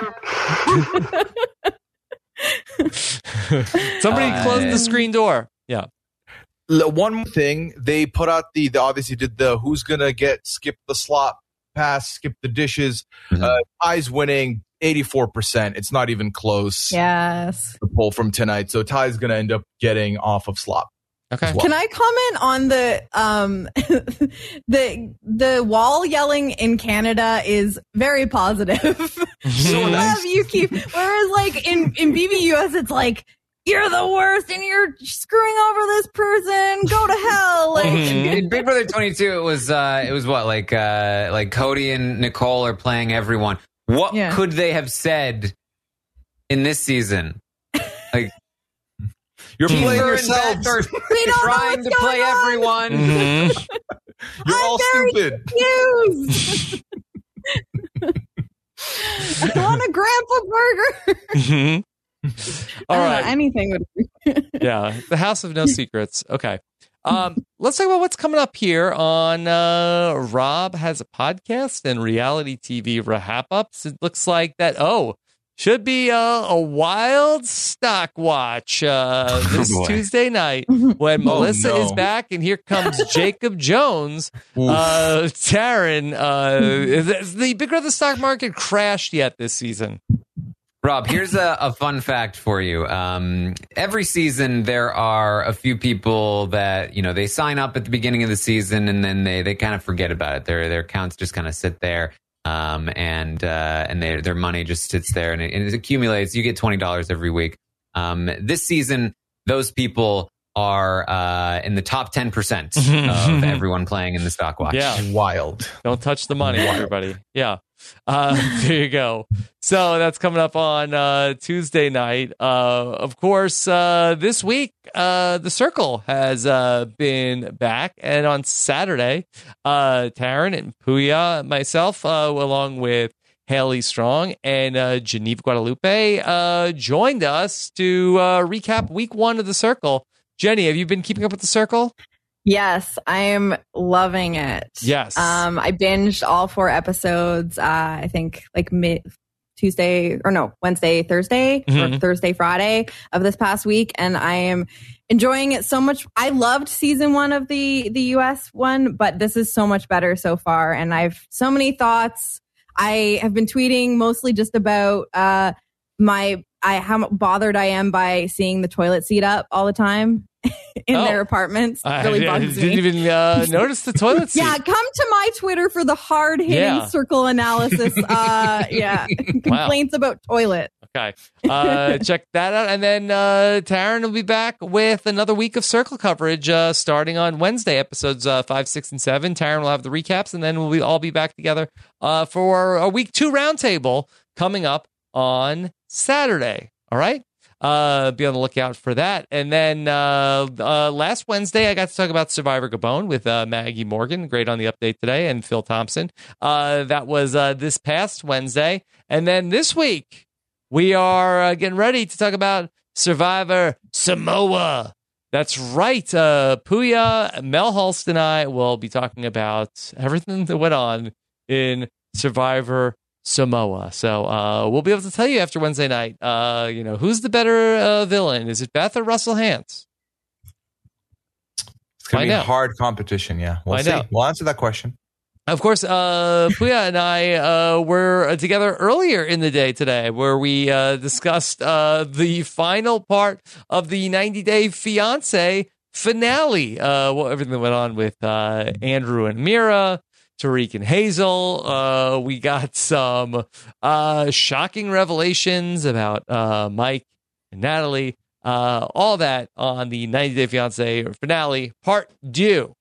Monster. Somebody Uh, closed the screen door. Yeah. L- One more thing, they put out the, they obviously did the who's going to get skip the slot pass, skip the dishes. Mhm. Uh, Ty's winning eighty-four percent. It's not even close. Yes. The poll from tonight. So Ty's going to end up getting off of slop. Okay. as well. Can I comment on the um the the wall yelling in Canada is very positive. So I nice. love you, Keith. Whereas like in in B B U S, it's like you're the worst and you're screwing over this person. Go to hell. Like Mhm. In Big Brother twenty-two, it was uh, it was what like uh, like Cody and Nicole are playing everyone. What Yeah. could they have said in this season? Like You're playing Kiefer and yourselves. Beth are We don't know trying to what's play going on. everyone. Mhm. You're I'm all very stupid. confused. I want a grandpa burger. Mm-hmm. All I don't right. know, anything would be. Yeah. The House of No Secrets. Okay. Um, let's talk about what's coming up here on uh, Rob Has a Podcast and reality T V wrap ups. It looks like that. Oh, should be a, a wild stock watch uh, this Oh, boy. Tuesday night when Melissa no. is back, and here comes Jacob Jones. Uh, Taryn, uh, is the Big Brother stock market crashed yet this season? Rob, here's a, a fun fact for you. Um, every season, there are a few people that, you know, they sign up at the beginning of the season and then they, they kind of forget about it. Their their accounts just kind of sit there, um, and uh, and their their money just sits there and it, and it accumulates. You get twenty dollars every week. Um, this season, those people are uh, in the top ten percent of everyone playing in the stock watch. Yeah. Wild. Don't touch the money, everybody. Yeah. Uh, there you go. So that's coming up on uh, Tuesday night. Uh, of course, uh, this week, uh, The Circle has uh, been back. And on Saturday, uh, Taryn and Puya, myself, uh, along with Haley Strong and uh, Geneva Guadalupe, uh, joined us to uh, recap week one of The Circle. Jenny, have you been keeping up with The Circle? Yes, I am loving it. Yes. Um, I binged all four episodes. Uh, I think like mid Tuesday or no Wednesday, Thursday, Mhm. or Thursday, Friday of this past week, and I am enjoying it so much. I loved season one of the the U S one, but this is so much better so far, and I've so many thoughts. I have been tweeting mostly just about uh, my I how bothered I am by seeing the toilet seat up all the time in Oh. their apartments. It I, really I bugs didn't me. even uh, notice the toilet seat. Yeah, come to my Twitter for the hard hitting Yeah. circle analysis. Uh, yeah, complaints about toilet. Okay. Uh, check that out. And then uh, Taryn will be back with another week of Circle coverage uh, starting on Wednesday, episodes uh, five, six, and seven. Taryn will have the recaps, and then we'll be, all be back together uh, for a week two roundtable coming up on Saturday. All right? Uh, be on the lookout for that. And then uh, uh, last Wednesday, I got to talk about Survivor Gabon with uh, Maggie Morgan. Great on the update today, and Phil Thompson. Uh, that was uh, this past Wednesday. And then this week, we are uh, getting ready to talk about Survivor Samoa. That's right. Uh, Puya, Mel Hulst, and I will be talking about everything that went on in Survivor Samoa. So uh, we'll be able to tell you after Wednesday night, uh, you know, who's the better uh, villain? Is it Beth or Russell Hantz? It's going Find to be out. hard competition, yeah. We'll Find see. out. We'll answer that question. Of course, uh, Puya and I uh, were together earlier in the day today where we uh, discussed uh, the final part of the ninety Day Fiancé finale. Uh, well, everything that went on with uh, Andrew and Mira, Tariq and Hazel. Uh, we got some uh, shocking revelations about uh, Mike and Natalie. Uh, all that on the ninety Day Fiancé finale, part two.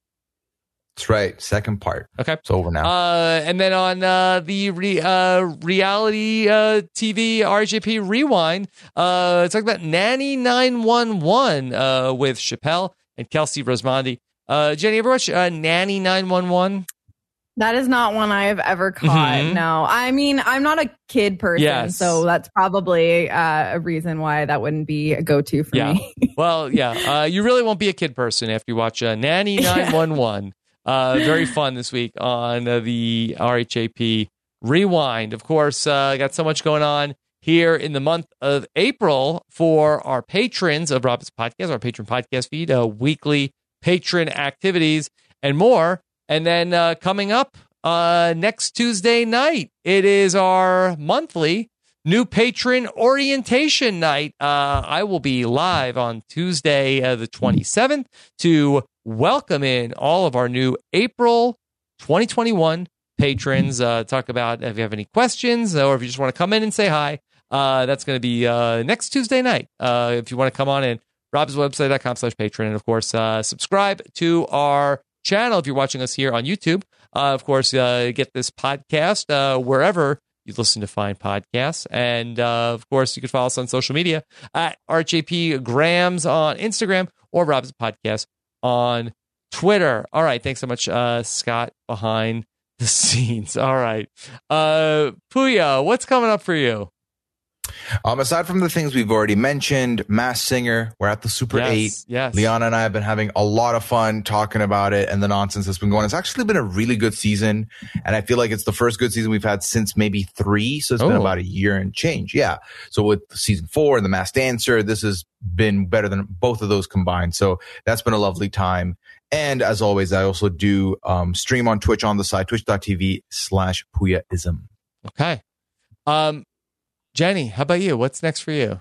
That's right. Second part. Okay. It's over now. Uh, and then on uh, the re, uh, reality uh, T V R J P Rewind, uh, talking about Nanny nine one one uh, with Chappelle and Kelsey Rosmondi. Uh, Jenny, ever watch uh, Nanny nine one one? That is not one I have ever caught. Mhm. No, I mean, I'm not a kid person, Yes. so that's probably uh, a reason why that wouldn't be a go-to for Yeah. me. Well, yeah. Uh, you really won't be a kid person after you watch uh, Nanny nine one one. Uh, very fun this week on uh, the R H A P Rewind. Of course, uh, got so much going on here in the month of April for our patrons of Rob's Podcast, our patron podcast feed, uh, weekly patron activities, and more. And then uh, coming up uh, next Tuesday night, it is our monthly new patron orientation night. Uh, I will be live on Tuesday, uh, the twenty-seventh, to welcome in all of our new April twenty twenty-one patrons. Uh, talk about if you have any questions or if you just want to come in and say hi. Uh, that's going to be uh, next Tuesday night. Uh, if you want to come on in, robswebsite.com slash patron. And of course, uh, subscribe to our channel if you're watching us here on YouTube. Uh, of course, uh, get this podcast uh, wherever you listen to fine podcasts. And uh, of course, you can follow us on social media at R J P Grams on Instagram or Rob's Podcast on Twitter. All right. Thanks so much, uh, Scott, behind the scenes. All right. Uh, Puya, what's coming up for you? Um, aside from the things we've already mentioned, Masked Singer, we're at the Super Yes, eight. yes. Liana and I have been having a lot of fun talking about it and the nonsense that's been going. It's actually been a really good season, and I feel like it's the first good season we've had since maybe three, so it's been Oh. about a year and change. Yeah. So with season four and the Masked Dancer, this has been better than both of those combined. So that's been a lovely time. And as always, I also do um, stream on Twitch on the side, twitch.tv slash Puyaism. Okay. Um, Jenny, how about you? What's next for you?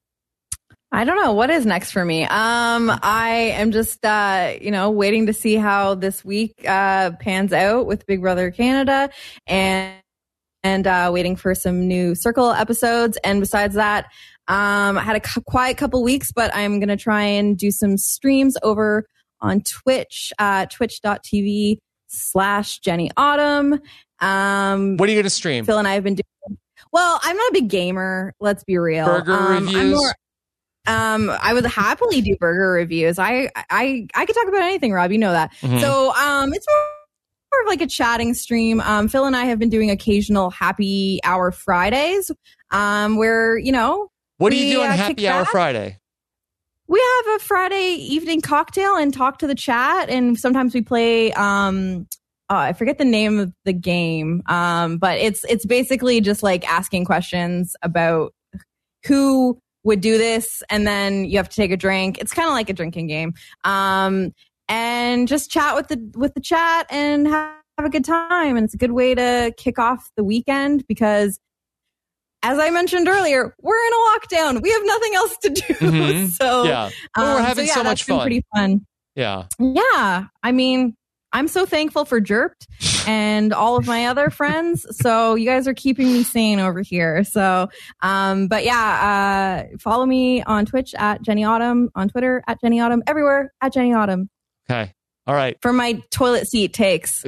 I don't know what is next for me. Um, I am just, uh, you know, waiting to see how this week uh, pans out with Big Brother Canada, and and uh, waiting for some new Circle episodes. And besides that, um, I had a cu- quiet couple weeks, but I'm gonna try and do some streams over on Twitch, uh, twitch.tv slash Jenny Autumn. Um, What are you going to stream? Phil and I have been doing. Well, I'm not a big gamer. Let's be real. Burger um, I'm reviews? more- Um, I would happily do burger reviews. I, I, I could talk about anything, Rob. You know that. Mhm. So, um, it's more, more of like a chatting stream. Um, Phil and I have been doing occasional happy hour Fridays, um, where, you know, What do you we, do on uh, Happy kick Hour back. Friday? We have a Friday evening cocktail and talk to the chat, and sometimes we play. Um, oh, I forget the name of the game, um, but it's it's basically just like asking questions about who would do this, and then you have to take a drink. It's kind of like a drinking game, um, and just chat with the with the chat and have, have a good time. And it's a good way to kick off the weekend because, as I mentioned earlier, we're in a lockdown. We have nothing else to do. Mhm. So Yeah. But we're um, having yeah, so that's much been fun. Pretty fun. Yeah. Yeah. I mean, I'm so thankful for Jerped and all of my other friends. So you guys are keeping me sane over here. So, um, but yeah, uh, follow me on Twitch at Jenny Autumn, on Twitter at Jenny Autumn, everywhere at Jenny Autumn. Okay. All right. For my toilet seat takes.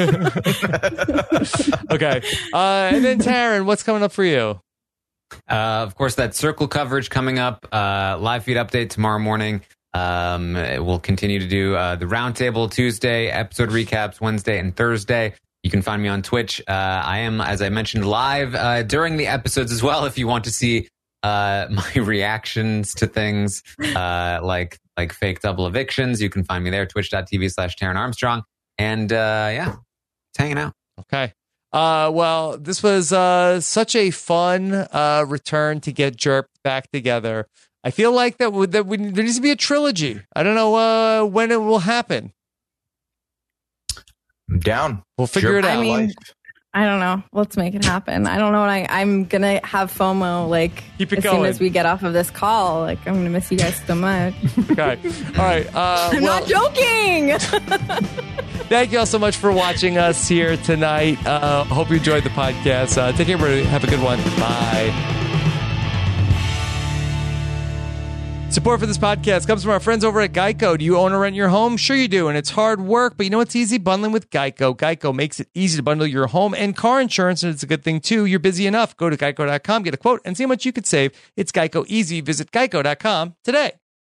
Okay. Uh, and then Taryn, what's coming up for you? Uh, of course, that Circle coverage coming up. Uh, live feed update tomorrow morning. Um, we'll continue to do uh, the roundtable Tuesday, episode recaps Wednesday and Thursday. You can find me on Twitch. Uh, I am, as I mentioned, live uh, during the episodes as well. If you want to see uh, my reactions to things uh, like like fake double evictions, you can find me there. Twitch.tv slash Taryn Armstrong. And uh, yeah, it's hanging out. Okay. Uh, well, this was uh, such a fun uh, return to get Jerped back together. I feel like that, would, that we, there needs to be a trilogy. I don't know uh, when it will happen. I'm down. We'll figure Jerped it out. I mean, life. I don't know. Let's make it happen. I don't know what I, I'm going to have FOMO like Keep it as going. soon as we get off of this call. Like, I'm going to miss you guys so much. Okay. All right. Uh, I'm well, not joking. thank you all so much for watching us here tonight. Uh, hope you enjoyed the podcast. Uh, take care, everybody. Have a good one. Bye. Support for this podcast comes from our friends over at Geico. Do you own or rent your home? Sure you do, and it's hard work, but you know what's easy? Bundling with Geico. Geico makes it easy to bundle your home and car insurance, and it's a good thing, too. You're busy enough. Go to geico dot com, get a quote, and see how much you could save. It's Geico easy. Visit geico dot com today.